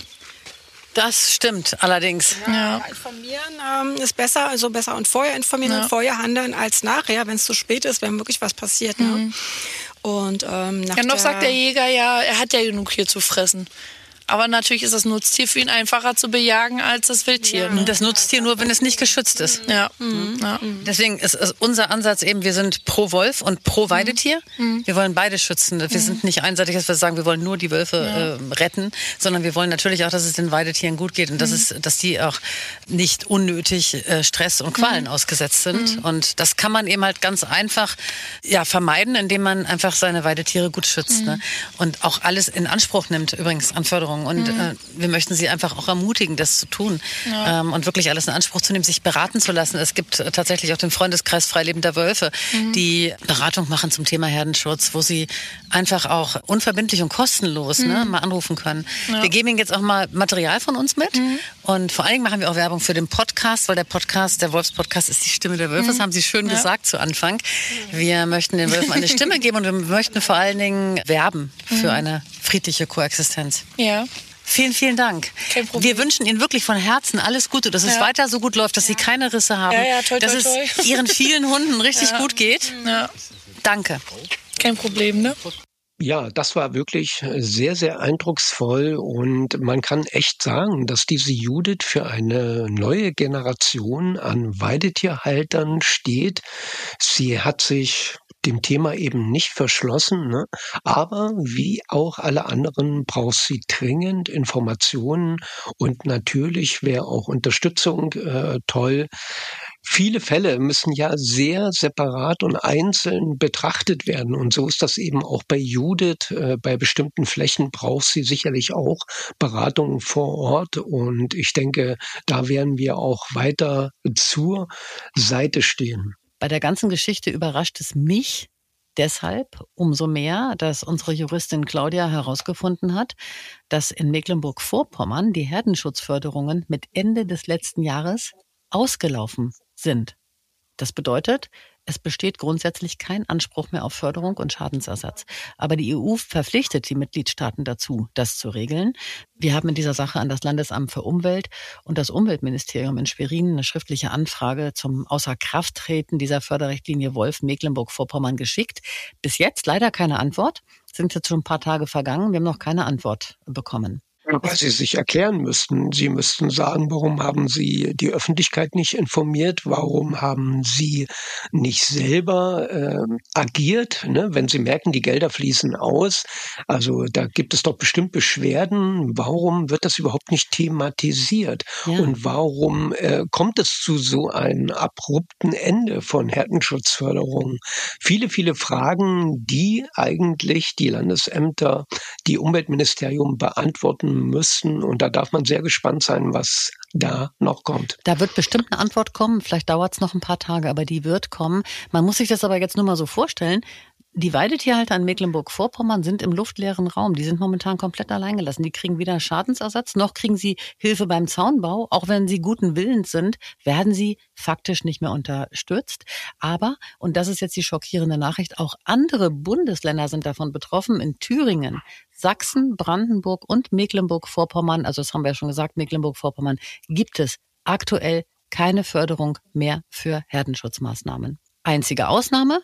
Das stimmt allerdings. Ja, informieren ähm, ist besser, also besser und vorher informieren Ja. und vorher handeln als nachher, wenn es zu spät ist, wenn wirklich was passiert. Ne? Und ähm, nach Ja, noch der, sagt der Jäger ja, er hat ja genug hier zu fressen. Aber natürlich ist das Nutztier für ihn einfacher zu bejagen als das Wildtier. Ne? Das Nutztier nur, wenn es nicht geschützt ist. Ja. Ja. Deswegen ist, ist unser Ansatz eben, wir sind pro Wolf und pro Weidetier. Wir wollen beide schützen. Wir sind nicht einseitig, dass wir sagen, wir wollen nur die Wölfe äh, retten, sondern wir wollen natürlich auch, dass es den Weidetieren gut geht und dass, es, dass die auch nicht unnötig äh, Stress und Qualen ausgesetzt sind. Und das kann man eben halt ganz einfach ja, vermeiden, indem man einfach seine Weidetiere gut schützt. Ne? Und auch alles in Anspruch nimmt, übrigens an Förderung. Und Mhm. äh, wir möchten sie einfach auch ermutigen, das zu tun Ja. ähm, und wirklich alles in Anspruch zu nehmen, sich beraten zu lassen. Es gibt äh, tatsächlich auch den Freundeskreis Freilebender Wölfe, Mhm. die Beratung machen zum Thema Herdenschutz, wo sie einfach auch unverbindlich und kostenlos Mhm. ne, mal anrufen können. Ja. Wir geben Ihnen jetzt auch mal Material von uns mit und vor allen Dingen machen wir auch Werbung für den Podcast, weil der Podcast, der Wolfspodcast ist die Stimme der Wölfe, das Mhm. haben Sie schön Ja. gesagt zu Anfang. Wir möchten den Wölfen eine Stimme geben und wir möchten vor allen Dingen werben für Mhm. eine friedliche Koexistenz. Ja. Vielen, vielen Dank. Kein Problem. Wir wünschen Ihnen wirklich von Herzen alles Gute, dass es Ja. weiter so gut läuft, dass Sie keine Risse haben, Ja, ja, toi, dass toi, es toi. Ihren vielen Hunden richtig Ja. gut geht. Ja. Danke. Kein Problem, ne? Ja, das war wirklich sehr, sehr eindrucksvoll und man kann echt sagen, dass diese Judith für eine neue Generation an Weidetierhaltern steht. Sie hat sich dem Thema eben nicht verschlossen, ne? Aber wie auch alle anderen braucht sie dringend Informationen und natürlich wäre auch Unterstützung äh, toll. viele Fälle müssen ja sehr separat und einzeln betrachtet werden. Und so ist das eben auch bei Judith. Äh, bei bestimmten Flächen braucht sie sicherlich auch Beratungen vor Ort. Und ich denke, da werden wir auch weiter zur Seite stehen. Bei der ganzen Geschichte überrascht es mich deshalb umso mehr, dass unsere Juristin Claudia herausgefunden hat, dass in Mecklenburg-Vorpommern die Herdenschutzförderungen mit Ende des letzten Jahres ausgelaufen sind. Das bedeutet, es besteht grundsätzlich kein Anspruch mehr auf Förderung und Schadensersatz. Aber die E U verpflichtet die Mitgliedstaaten dazu, das zu regeln. Wir haben in dieser Sache an das Landesamt für Umwelt und das Umweltministerium in Schwerin eine schriftliche Anfrage zum Außerkrafttreten dieser Förderrichtlinie Wolf Mecklenburg-Vorpommern geschickt. Bis jetzt leider keine Antwort. Sind jetzt schon ein paar Tage vergangen. Wir haben noch keine Antwort bekommen. Weil Sie sich erklären müssten. Sie müssten sagen, warum haben Sie die Öffentlichkeit nicht informiert? Warum haben Sie nicht selber äh, agiert, ne? Wenn Sie merken, die Gelder fließen aus? Also da gibt es doch bestimmt Beschwerden. Warum wird das überhaupt nicht thematisiert? Ja. Und warum äh, kommt es zu so einem abrupten Ende von Herdenschutzförderung? Viele, viele Fragen, die eigentlich die Landesämter, die Umweltministerium beantworten müssen. Und da darf man sehr gespannt sein, was da noch kommt. Da wird bestimmt eine Antwort kommen. Vielleicht dauert es noch ein paar Tage, aber die wird kommen. Man muss sich das aber jetzt nur mal so vorstellen. Die Weidetierhalter in Mecklenburg-Vorpommern sind im luftleeren Raum. Die sind momentan komplett alleingelassen. Die kriegen weder Schadensersatz, noch kriegen sie Hilfe beim Zaunbau. Auch wenn sie guten Willens sind, werden sie faktisch nicht mehr unterstützt. Aber, und das ist jetzt die schockierende Nachricht, auch andere Bundesländer sind davon betroffen. In Thüringen, Sachsen, Brandenburg und Mecklenburg-Vorpommern, also das haben wir ja schon gesagt, Mecklenburg-Vorpommern, gibt es aktuell keine Förderung mehr für Herdenschutzmaßnahmen. Einzige Ausnahme?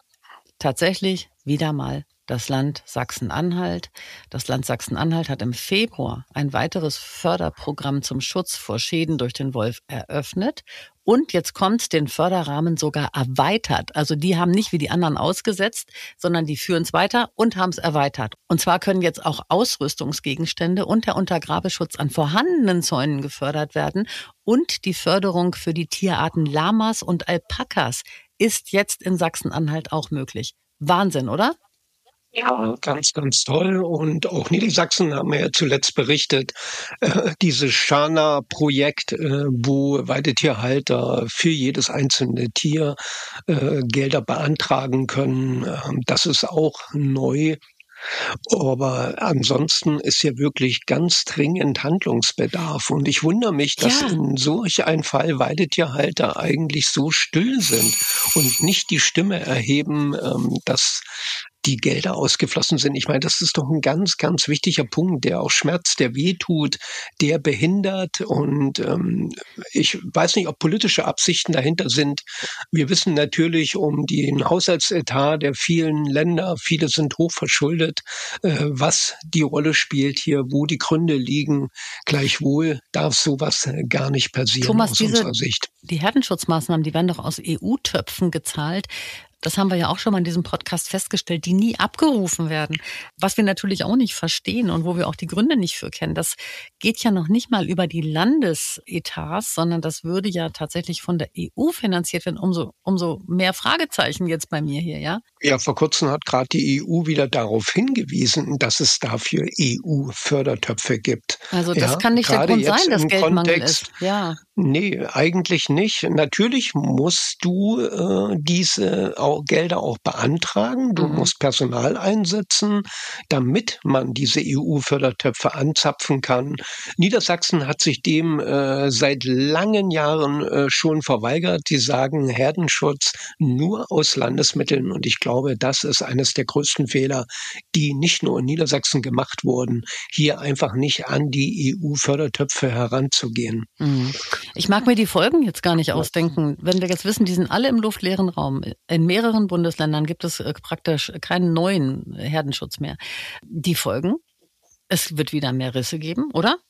Tatsächlich wieder mal das Land Sachsen-Anhalt. Das Land Sachsen-Anhalt hat im Februar ein weiteres Förderprogramm zum Schutz vor Schäden durch den Wolf eröffnet. Und jetzt kommt den Förderrahmen sogar erweitert. Also die haben nicht wie die anderen ausgesetzt, sondern die führen es weiter und haben es erweitert. Und zwar können jetzt auch Ausrüstungsgegenstände und der Untergrabeschutz an vorhandenen Zäunen gefördert werden. Und die Förderung für die Tierarten Lamas und Alpakas ist jetzt in Sachsen-Anhalt auch möglich. Wahnsinn, oder? Ja, ganz, ganz toll. Und auch Niedersachsen haben wir ja zuletzt berichtet, äh, dieses Schana-Projekt, äh, wo Weidetierhalter für jedes einzelne Tier äh, Gelder beantragen können. Äh, das ist auch neu. Aber ansonsten ist ja wirklich ganz dringend Handlungsbedarf. Und ich wundere mich, dass ja. in solch einem Fall Weidetierhalter eigentlich so still sind und nicht die Stimme erheben, ähm, dass die Gelder ausgeflossen sind. Ich meine, das ist doch ein ganz, ganz wichtiger Punkt, der auch schmerzt, der wehtut, der behindert. Und ähm, ich weiß nicht, ob politische Absichten dahinter sind. Wir wissen natürlich um den Haushaltsetat der vielen Länder. Viele sind hochverschuldet, äh, was die Rolle spielt hier, wo die Gründe liegen. Gleichwohl darf sowas gar nicht passieren. Thomas, aus diese, unserer Sicht. Die Herdenschutzmaßnahmen, die werden doch aus E U-Töpfen gezahlt. Das haben wir ja auch schon mal in diesem Podcast festgestellt, die nie abgerufen werden. Was wir natürlich auch nicht verstehen und wo wir auch die Gründe nicht für kennen, das geht ja noch nicht mal über die Landesetats, sondern das würde ja tatsächlich von der E U finanziert werden. Umso, umso mehr Fragezeichen jetzt bei mir hier, ja? Ja, vor kurzem hat gerade die E U wieder darauf hingewiesen, dass es dafür E U-Fördertöpfe gibt. Also das ja, kann nicht der Grund sein, dass Geldmangel Kontext, ist. Ja. Nee, eigentlich nicht. Natürlich musst du äh, diese auch Gelder auch beantragen. Du mhm. musst Personal einsetzen, damit man diese E U-Fördertöpfe anzapfen kann. Niedersachsen hat sich dem äh, seit langen Jahren äh, schon verweigert. Die sagen Herdenschutz nur aus Landesmitteln. Und ich glaube, das ist eines der größten Fehler, die nicht nur in Niedersachsen gemacht wurden, hier einfach nicht an die E U-Fördertöpfe heranzugehen. Mhm. Ich mag mir die Folgen jetzt gar nicht ausdenken. Wenn wir jetzt wissen, die sind alle im luftleeren Raum. In mehreren Bundesländern gibt es praktisch keinen neuen Herdenschutz mehr. Die Folgen, es wird wieder mehr Risse geben, oder?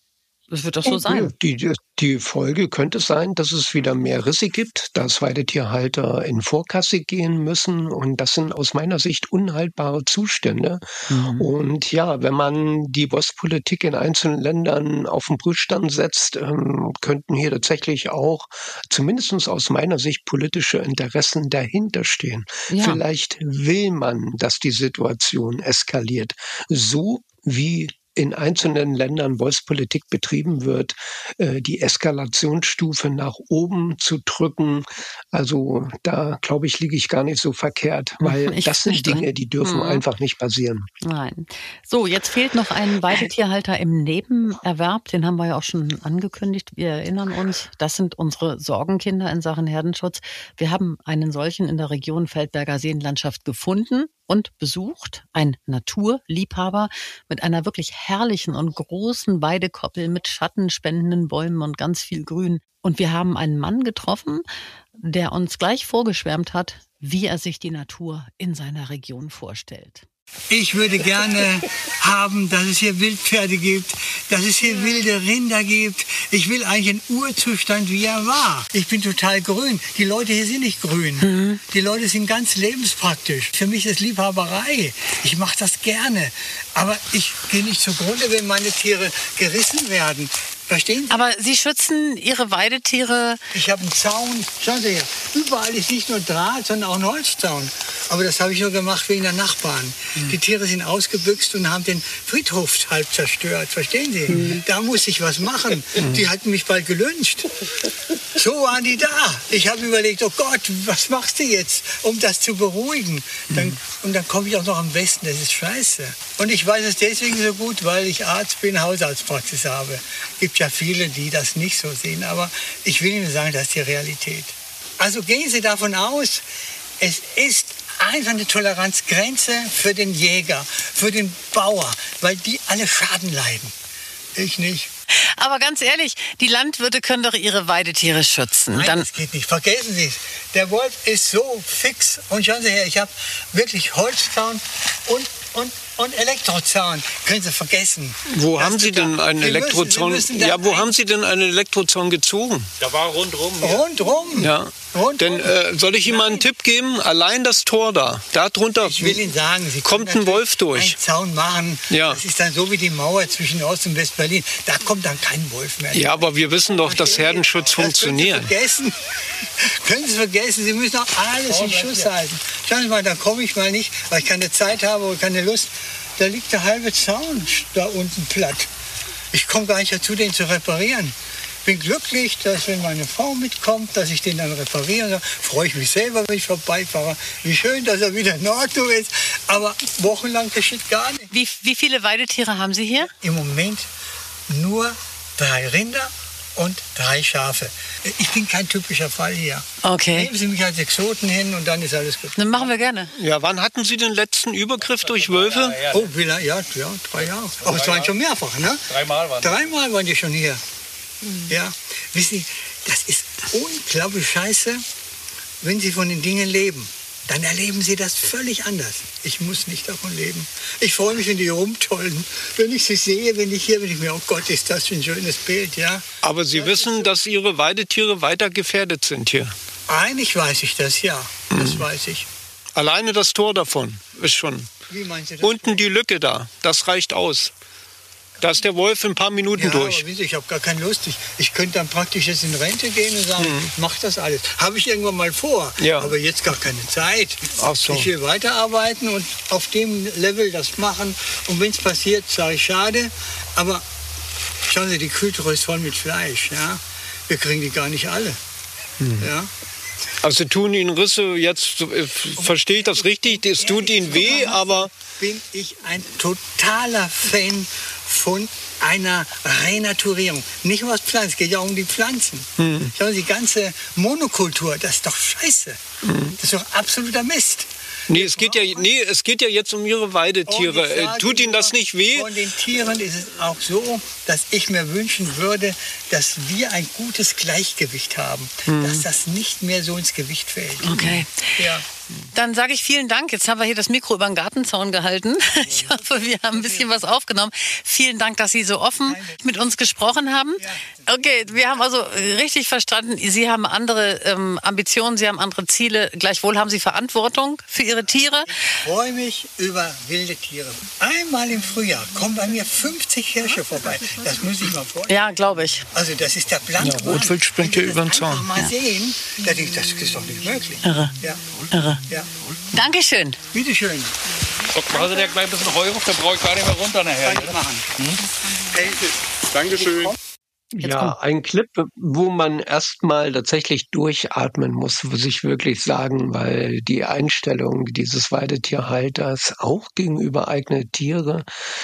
Das wird doch so sein. Die, die, die Folge könnte sein, dass es wieder mehr Risse gibt, dass Weidetierhalter in Vorkasse gehen müssen. Und das sind aus meiner Sicht unhaltbare Zustände. Mhm. Und ja, wenn man die Wolfspolitik in einzelnen Ländern auf den Prüfstand setzt, ähm, könnten hier tatsächlich auch, zumindest aus meiner Sicht, politische Interessen dahinterstehen. Ja. Vielleicht will man, dass die Situation eskaliert. So wie in einzelnen Ländern Wolfspolitik betrieben wird, äh, die Eskalationsstufe nach oben zu drücken. Also da, glaube ich, liege ich gar nicht so verkehrt, weil ich das sind Dinge, die dürfen mhm. einfach nicht passieren. Nein. So, jetzt fehlt noch ein Weidetierhalter im Nebenerwerb. Den haben wir ja auch schon angekündigt. Wir erinnern uns, das sind unsere Sorgenkinder in Sachen Herdenschutz. Wir haben einen solchen in der Region Feldberger Seenlandschaft gefunden und besucht, ein Naturliebhaber mit einer wirklich herrlichen und großen Weidekoppel mit schattenspendenden Bäumen und ganz viel Grün. Und wir haben einen Mann getroffen, der uns gleich vorgeschwärmt hat, wie er sich die Natur in seiner Region vorstellt. Ich würde gerne haben, dass es hier Wildpferde gibt, dass es hier wilde Rinder gibt. Ich will eigentlich einen Urzustand, wie er war. Ich bin total grün. Die Leute hier sind nicht grün. Mhm. Die Leute sind ganz lebenspraktisch. Für mich ist Liebhaberei. Ich mache das gerne. Aber ich gehe nicht zugrunde, wenn meine Tiere gerissen werden. Verstehen Sie? Aber Sie schützen Ihre Weidetiere. Ich habe einen Zaun. Schauen Sie her. Überall ist nicht nur Draht, sondern auch ein Holzzaun. Aber das habe ich nur gemacht wegen der Nachbarn. Mhm. Die Tiere sind ausgebüxt und haben den Friedhof halb zerstört. Verstehen Sie? Mhm. Da muss ich was machen. Mhm. Die hatten mich bald gelyncht. So waren die da. Ich habe überlegt, oh Gott, was machst du jetzt, um das zu beruhigen? Dann, und dann komme ich auch noch am Westen. Das ist scheiße. Und ich weiß es deswegen so gut, weil ich Arzt bin, Hausarztpraxis habe. Es gibt ja viele, die das nicht so sehen. Aber ich will Ihnen sagen, das ist die Realität. Also gehen Sie davon aus, es ist einfach eine Toleranzgrenze für den Jäger, für den Bauer, weil die alle Schaden leiden. Ich nicht. Aber ganz ehrlich, die Landwirte können doch ihre Weidetiere schützen. Nein, Dann das geht nicht. Vergessen Sie es. Der Wolf ist so fix. Und schauen Sie her, ich habe wirklich Holzzaun und, und, und Elektrozaun. Können Sie vergessen. Wo das haben Sie denn einen Elektrozaun? Ja, wo haben Sie denn einen Elektrozaun gezogen? Da war rundrum. Ja. Rundrum? Ja. Rundrum. Denn äh, soll ich Ihnen mal einen Tipp geben? Allein das Tor da, da drunter ich will Ihnen sagen, Sie kommt ein Wolf durch. Einen Zaun machen. Ja. Das ist dann so wie die Mauer zwischen Ost- und West-Berlin. Da kommt dann kein Wolf mehr. Ja, aber wir wissen doch, dass Herdenschutz das funktioniert. Können Sie vergessen. Können Sie vergessen. Sie müssen auch alles in Schuss halten. Schauen Sie mal, da komme ich mal nicht, weil ich keine Zeit habe oder keine Lust. Da liegt der halbe Zaun da unten platt. Ich komme gar nicht dazu, den zu reparieren. Ich bin glücklich, dass wenn meine Frau mitkommt, dass ich den dann repariere. Da freue ich mich selber, wenn ich vorbeifahre. Wie schön, dass er wieder in Ordnung ist. Aber wochenlang geschieht gar nichts. Wie, wie viele Weidetiere haben Sie hier? Im Moment nur drei Rinder und drei Schafe. Ich bin kein typischer Fall hier. Okay. Nehmen Sie mich als Exoten hin und dann ist alles gut. Dann machen wir gerne. Ja, wann hatten Sie den letzten Übergriff durch Wölfe? Oh, wie lange? Ja, ja, drei Jahre. Aber es waren schon mehrfach, ne? Dreimal waren Dreimal waren die schon hier. Mhm. Ja, wissen Sie, das ist unglaublich scheiße, wenn Sie von den Dingen leben. Dann erleben Sie das völlig anders. Ich muss nicht davon leben. Ich freue mich, wenn die rumtollen. Wenn ich sie sehe, wenn ich hier bin, ich mir, oh Gott, ist das für ein schönes Bild, ja. Aber Sie wissen, dass Ihre Weidetiere weiter gefährdet sind hier? Eigentlich weiß ich das, ja. Das mhm. weiß ich. Alleine das Tor davon ist schon. Wie meinen Sie das? Unten die Lücke da, das reicht aus. Da ist der Wolf in ein paar Minuten ja, durch. Aber ich habe gar keine Lust. Ich, ich könnte dann praktisch jetzt in Rente gehen und sagen, mhm. mach das alles. Habe ich irgendwann mal vor, ja. aber jetzt gar keine Zeit. Ach so. Ich will weiterarbeiten und auf dem Level das machen. Und wenn es passiert, sage ich schade. Aber schauen Sie, die Kühltruhe ist voll mit Fleisch. Ja? Wir kriegen die gar nicht alle. Mhm. Ja? Also tun Ihnen Risse jetzt, äh, verstehe ich das richtig, es tut Ihnen weh, aber... Bin ich ein totaler Fan von einer Renaturierung. Nicht nur was Pflanzen, es geht ja auch um die Pflanzen. Mhm. Schauen Sie, die ganze Monokultur, das ist doch scheiße. Mhm. Das ist doch absoluter Mist. Nee, es geht ja, nee, es geht ja jetzt um Ihre Weidetiere. Sage, tut Ihnen das nicht weh? Von den Tieren ist es auch so, dass ich mir wünschen würde, dass wir ein gutes Gleichgewicht haben. Mhm. Dass das nicht mehr so ins Gewicht fällt. Okay. Ja. Dann sage ich vielen Dank. Jetzt haben wir hier das Mikro über den Gartenzaun gehalten. Ich hoffe, wir haben ein bisschen was aufgenommen. Vielen Dank, dass Sie so offen mit uns gesprochen haben. Okay, wir haben also richtig verstanden, Sie haben andere ähm, Ambitionen, Sie haben andere Ziele. Gleichwohl haben Sie Verantwortung für Ihre Tiere. Ich freue mich über wilde Tiere. Einmal im Frühjahr kommen bei mir fünfzig Hirsche vorbei. Das muss ich mal vorstellen. Ja, glaube ich. Also das ist der blanke Ja, Rotwild springt hier über den Zaun. Mal Ja. sehen, da denke ich, das ist doch nicht möglich. Irre. Ja. Irre. Ja. Dankeschön. Bitte schön. Guck mal, also der gleich ein bisschen Heu auf, der brauche ich gar nicht mehr runter nachher. Kann ich machen. Hm? Dankeschön. Ja, ein Clip, wo man erstmal tatsächlich durchatmen muss, muss ich wirklich sagen, weil die Einstellung dieses Weidetierhalters auch gegenüber eigenen Tiere,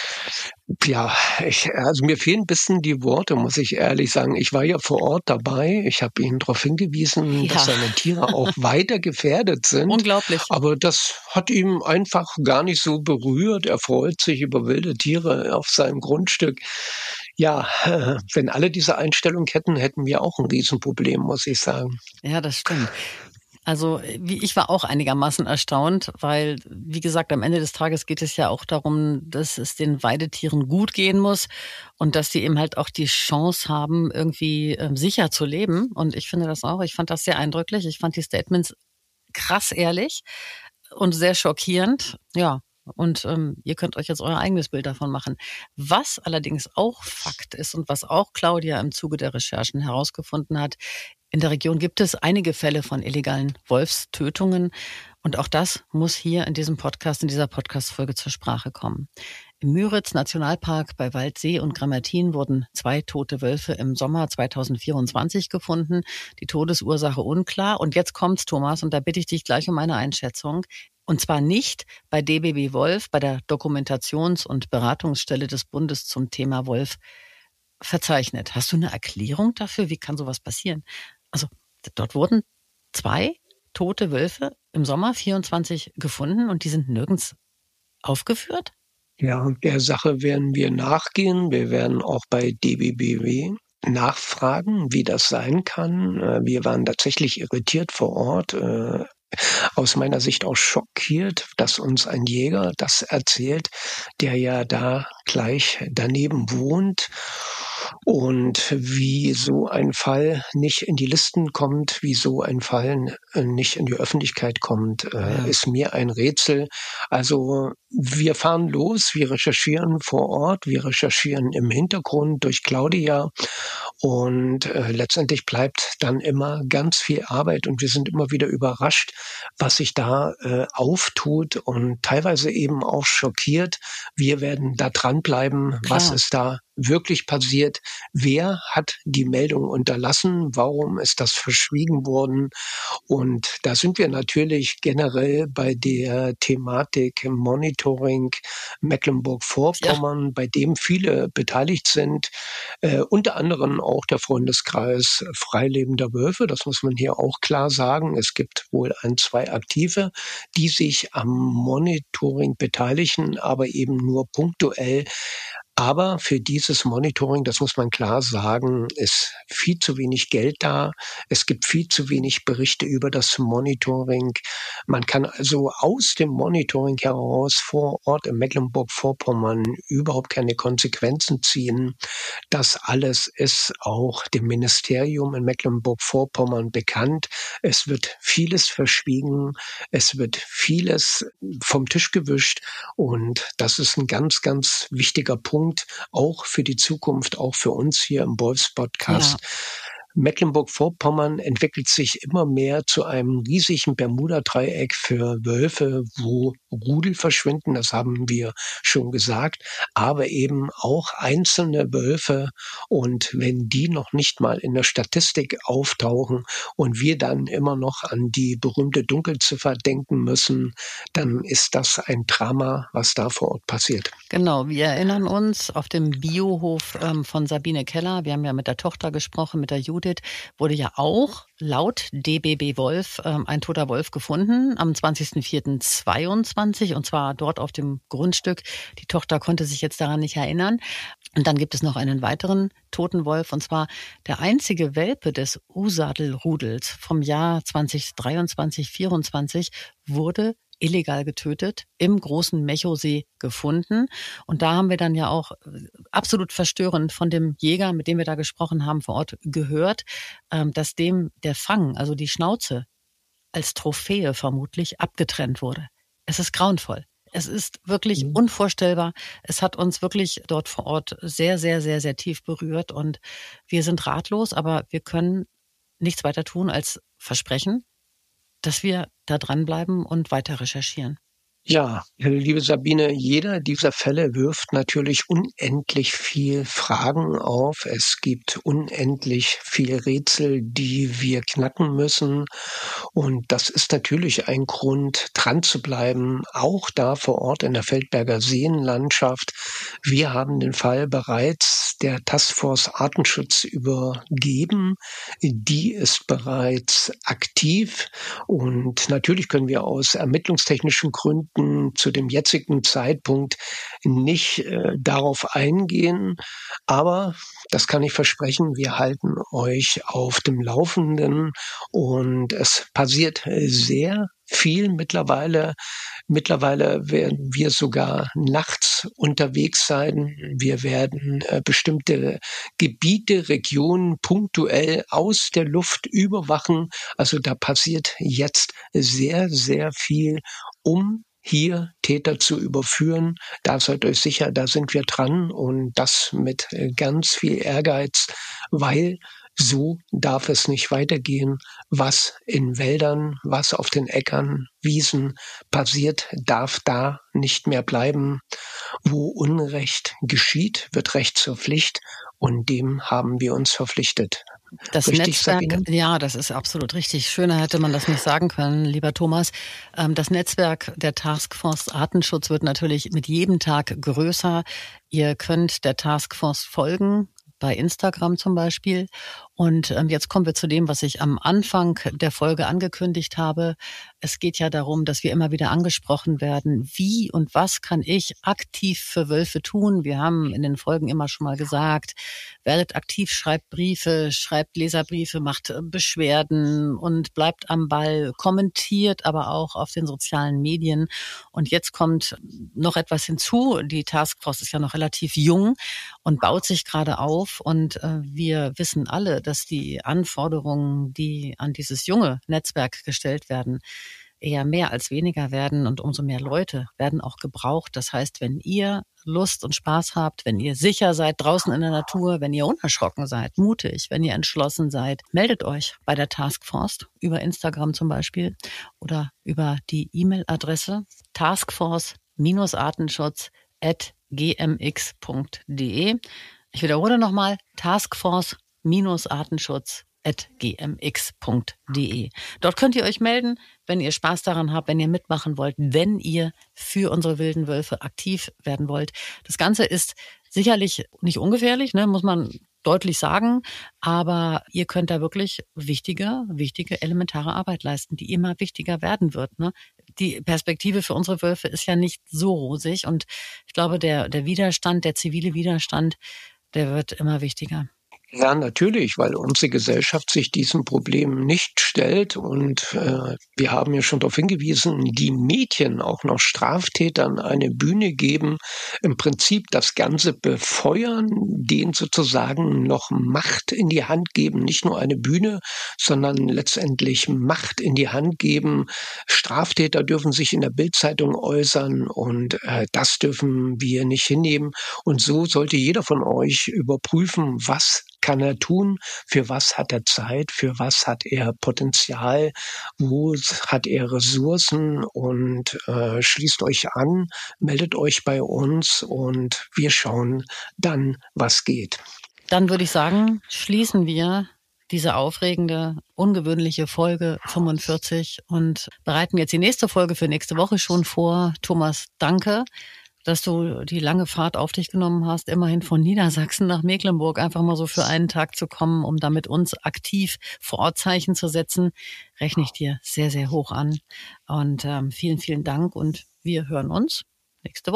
ja, ich, also mir fehlen ein bisschen die Worte, muss ich ehrlich sagen. Ich war ja vor Ort dabei. Ich habe ihn darauf hingewiesen, Ja. dass seine Tiere auch weiter gefährdet sind. Unglaublich. Aber das hat ihm einfach gar nicht so berührt. Er freut sich über wilde Tiere auf seinem Grundstück. Ja, äh, wenn alle diese Einstellung hätten, hätten wir auch ein Riesenproblem, muss ich sagen. Ja, das stimmt. Also wie ich war auch einigermaßen erstaunt, weil, wie gesagt, am Ende des Tages geht es ja auch darum, dass es den Weidetieren gut gehen muss und dass die eben halt auch die Chance haben, irgendwie ähm, sicher zu leben. Und ich finde das auch, ich fand das sehr eindrücklich. Ich fand die Statements krass ehrlich und sehr schockierend. Ja. Und ähm, ihr könnt euch jetzt euer eigenes Bild davon machen. Was allerdings auch Fakt ist und was auch Claudia im Zuge der Recherchen herausgefunden hat, in der Region gibt es einige Fälle von illegalen Wolfstötungen. Und auch das muss hier in diesem Podcast, in dieser Podcast-Folge zur Sprache kommen. Im Müritz-Nationalpark bei Waldsee und Grammatin wurden zwei tote Wölfe im Sommer zweitausendvierundzwanzig gefunden. Die Todesursache unklar. Und jetzt kommt's, Thomas, und da bitte ich dich gleich um eine Einschätzung. Und zwar nicht bei D B B Wolf, bei der Dokumentations- und Beratungsstelle des Bundes zum Thema Wolf verzeichnet. Hast du eine Erklärung dafür? Wie kann sowas passieren? Also dort wurden zwei tote Wölfe im Sommer vierundzwanzig gefunden und die sind nirgends aufgeführt? Ja, der Sache werden wir nachgehen. Wir werden auch bei D B B W nachfragen, wie das sein kann. Wir waren tatsächlich irritiert vor Ort. Aus meiner Sicht auch schockiert, dass uns ein Jäger das erzählt, der ja da gleich daneben wohnt. Und wie so ein Fall nicht in die Listen kommt, wie so ein Fall nicht in die Öffentlichkeit kommt, ja. ist mir ein Rätsel. Also wir fahren los, wir recherchieren vor Ort, wir recherchieren im Hintergrund durch Claudia und äh, letztendlich bleibt dann immer ganz viel Arbeit und wir sind immer wieder überrascht, was sich da äh, auftut und teilweise eben auch schockiert. Wir werden da dranbleiben, Klar. was ist da wirklich passiert, wer hat die Meldung unterlassen, warum ist das verschwiegen worden und da sind wir natürlich generell bei der Thematik Monitoring Mecklenburg-Vorpommern, ja. bei dem viele beteiligt sind, äh, unter anderem auch der Freundeskreis Freilebender Wölfe, das muss man hier auch klar sagen, es gibt wohl ein, zwei Aktive, die sich am Monitoring beteiligen, aber eben nur punktuell. Aber für dieses Monitoring, das muss man klar sagen, ist viel zu wenig Geld da. Es gibt viel zu wenig Berichte über das Monitoring. Man kann also aus dem Monitoring heraus vor Ort in Mecklenburg-Vorpommern überhaupt keine Konsequenzen ziehen. Das alles ist auch dem Ministerium in Mecklenburg-Vorpommern bekannt. Es wird vieles verschwiegen. Es wird vieles vom Tisch gewischt. Und das ist ein ganz, ganz wichtiger Punkt. Auch für die Zukunft, auch für uns hier im Wolfs-Podcast. Ja. Mecklenburg-Vorpommern entwickelt sich immer mehr zu einem riesigen Bermuda-Dreieck für Wölfe, wo Rudel verschwinden, das haben wir schon gesagt, aber eben auch einzelne Wölfe. Und wenn die noch nicht mal in der Statistik auftauchen und wir dann immer noch an die berühmte Dunkelziffer denken müssen, dann ist das ein Drama, was da vor Ort passiert. Genau, wir erinnern uns auf dem Biohof ähm, von Sabine Keller, wir haben ja mit der Tochter gesprochen, mit der Judith, wurde ja auch laut D B B Wolf ähm, ein toter Wolf gefunden am zwanzigsten vierten zweiundzwanzig und zwar dort auf dem Grundstück. Die Tochter konnte sich jetzt daran nicht erinnern. Und dann gibt es noch einen weiteren toten Wolf, und zwar der einzige Welpe des Usadel-Rudels vom Jahr zwanzig dreiundzwanzig vierundzwanzig wurde illegal getötet, im großen Mechosee gefunden. Und da haben wir dann ja auch absolut verstörend von dem Jäger, mit dem wir da gesprochen haben, vor Ort gehört, dass dem der Fang, also die Schnauze, als Trophäe vermutlich abgetrennt wurde. Es ist grauenvoll. Es ist wirklich mhm. unvorstellbar. Es hat uns wirklich dort vor Ort sehr, sehr, sehr, sehr tief berührt. Und wir sind ratlos, aber wir können nichts weiter tun als versprechen, dass wir da dranbleiben und weiter recherchieren. Ja, liebe Sabine, jeder dieser Fälle wirft natürlich unendlich viel Fragen auf. Es gibt unendlich viel Rätsel, die wir knacken müssen. Und das ist natürlich ein Grund, dran zu bleiben, auch da vor Ort in der Feldberger Seenlandschaft. Wir haben den Fall bereits der Taskforce Artenschutz übergeben. Die ist bereits aktiv. Und natürlich können wir aus ermittlungstechnischen Gründen zu dem jetzigen Zeitpunkt nicht äh, darauf eingehen. Aber das kann ich versprechen, wir halten euch auf dem Laufenden und es passiert sehr viel mittlerweile. Mittlerweile werden wir sogar nachts unterwegs sein. Wir werden äh, bestimmte Gebiete, Regionen punktuell aus der Luft überwachen. Also da passiert jetzt sehr, sehr viel, um hier Täter zu überführen. Da seid euch sicher, da sind wir dran und das mit ganz viel Ehrgeiz, weil so darf es nicht weitergehen. Was in Wäldern, was auf den Äckern, Wiesen passiert, darf da nicht mehr bleiben. Wo Unrecht geschieht, wird Recht zur Pflicht und dem haben wir uns verpflichtet. Das richtig, Netzwerk, Sabine? Ja, das ist absolut richtig. Schöner hätte man das nicht sagen können, lieber Thomas. Das Netzwerk der Taskforce Artenschutz wird natürlich mit jedem Tag größer. Ihr könnt der Taskforce folgen, bei Instagram zum Beispiel. Und ähm, jetzt kommen wir zu dem, was ich am Anfang der Folge angekündigt habe. Es geht ja darum, dass wir immer wieder angesprochen werden, wie und was kann ich aktiv für Wölfe tun. Wir haben in den Folgen immer schon mal gesagt, werdet aktiv, schreibt Briefe, schreibt Leserbriefe, macht Beschwerden und bleibt am Ball, kommentiert aber auch auf den sozialen Medien. Und jetzt kommt noch etwas hinzu. Die Taskforce ist ja noch relativ jung und baut sich gerade auf. Und äh, wir wissen alle, dass die Anforderungen, die an dieses junge Netzwerk gestellt werden, eher mehr als weniger werden und umso mehr Leute werden auch gebraucht. Das heißt, wenn ihr Lust und Spaß habt, wenn ihr sicher seid draußen in der Natur, wenn ihr unerschrocken seid, mutig, wenn ihr entschlossen seid, meldet euch bei der Taskforce über Instagram zum Beispiel oder über die E-Mail-Adresse taskforce Artenschutz at g m x punkt d e. Ich wiederhole nochmal, taskforce Artenschutz at g m x punkt d e. Dort könnt ihr euch melden, wenn ihr Spaß daran habt, wenn ihr mitmachen wollt, wenn ihr für unsere wilden Wölfe aktiv werden wollt. Das Ganze ist sicherlich nicht ungefährlich, ne, muss man deutlich sagen, aber ihr könnt da wirklich wichtige, wichtige, elementare Arbeit leisten, die immer wichtiger werden wird. Ne? Die Perspektive für unsere Wölfe ist ja nicht so rosig und ich glaube, der, der Widerstand, der zivile Widerstand, der wird immer wichtiger. Ja, natürlich, weil unsere Gesellschaft sich diesem Problem nicht stellt und äh, wir haben ja schon darauf hingewiesen, die Medien auch noch Straftätern eine Bühne geben, im Prinzip das Ganze befeuern, denen sozusagen noch Macht in die Hand geben, nicht nur eine Bühne, sondern letztendlich Macht in die Hand geben. Straftäter dürfen sich in der Bild-Zeitung äußern und äh, das dürfen wir nicht hinnehmen und so sollte jeder von euch überprüfen, was kann er tun, für was hat er Zeit, für was hat er Potenzial, wo hat er Ressourcen und äh, schließt euch an, meldet euch bei uns und wir schauen dann, was geht. Dann würde ich sagen, schließen wir diese aufregende, ungewöhnliche Folge fünfundvierzig und bereiten jetzt die nächste Folge für nächste Woche schon vor. Thomas, danke, dass du die lange Fahrt auf dich genommen hast, immerhin von Niedersachsen nach Mecklenburg, einfach mal so für einen Tag zu kommen, um da mit uns aktiv vor Ort Zeichen zu setzen, rechne ich dir sehr, sehr hoch an. Und ähm, vielen, vielen Dank und wir hören uns nächste Woche.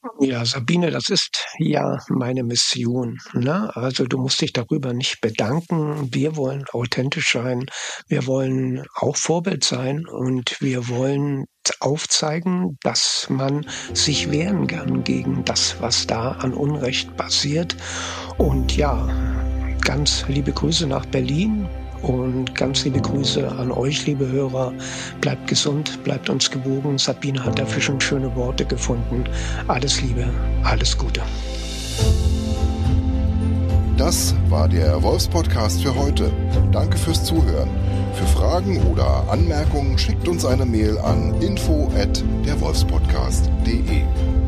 Ja, Sabine, das ist ja meine Mission. Ne? Also du musst dich darüber nicht bedanken. Wir wollen authentisch sein. Wir wollen auch Vorbild sein und wir wollen aufzeigen, dass man sich wehren kann gegen das, was da an Unrecht passiert. Und ja, ganz liebe Grüße nach Berlin. Und ganz liebe Grüße an euch, liebe Hörer. Bleibt gesund, bleibt uns gewogen. Sabine hat dafür schon schöne Worte gefunden. Alles Liebe, alles Gute. Das war der Wolfspodcast für heute. Danke fürs Zuhören. Für Fragen oder Anmerkungen schickt uns eine Mail an info at der wolfspodcast punkt de.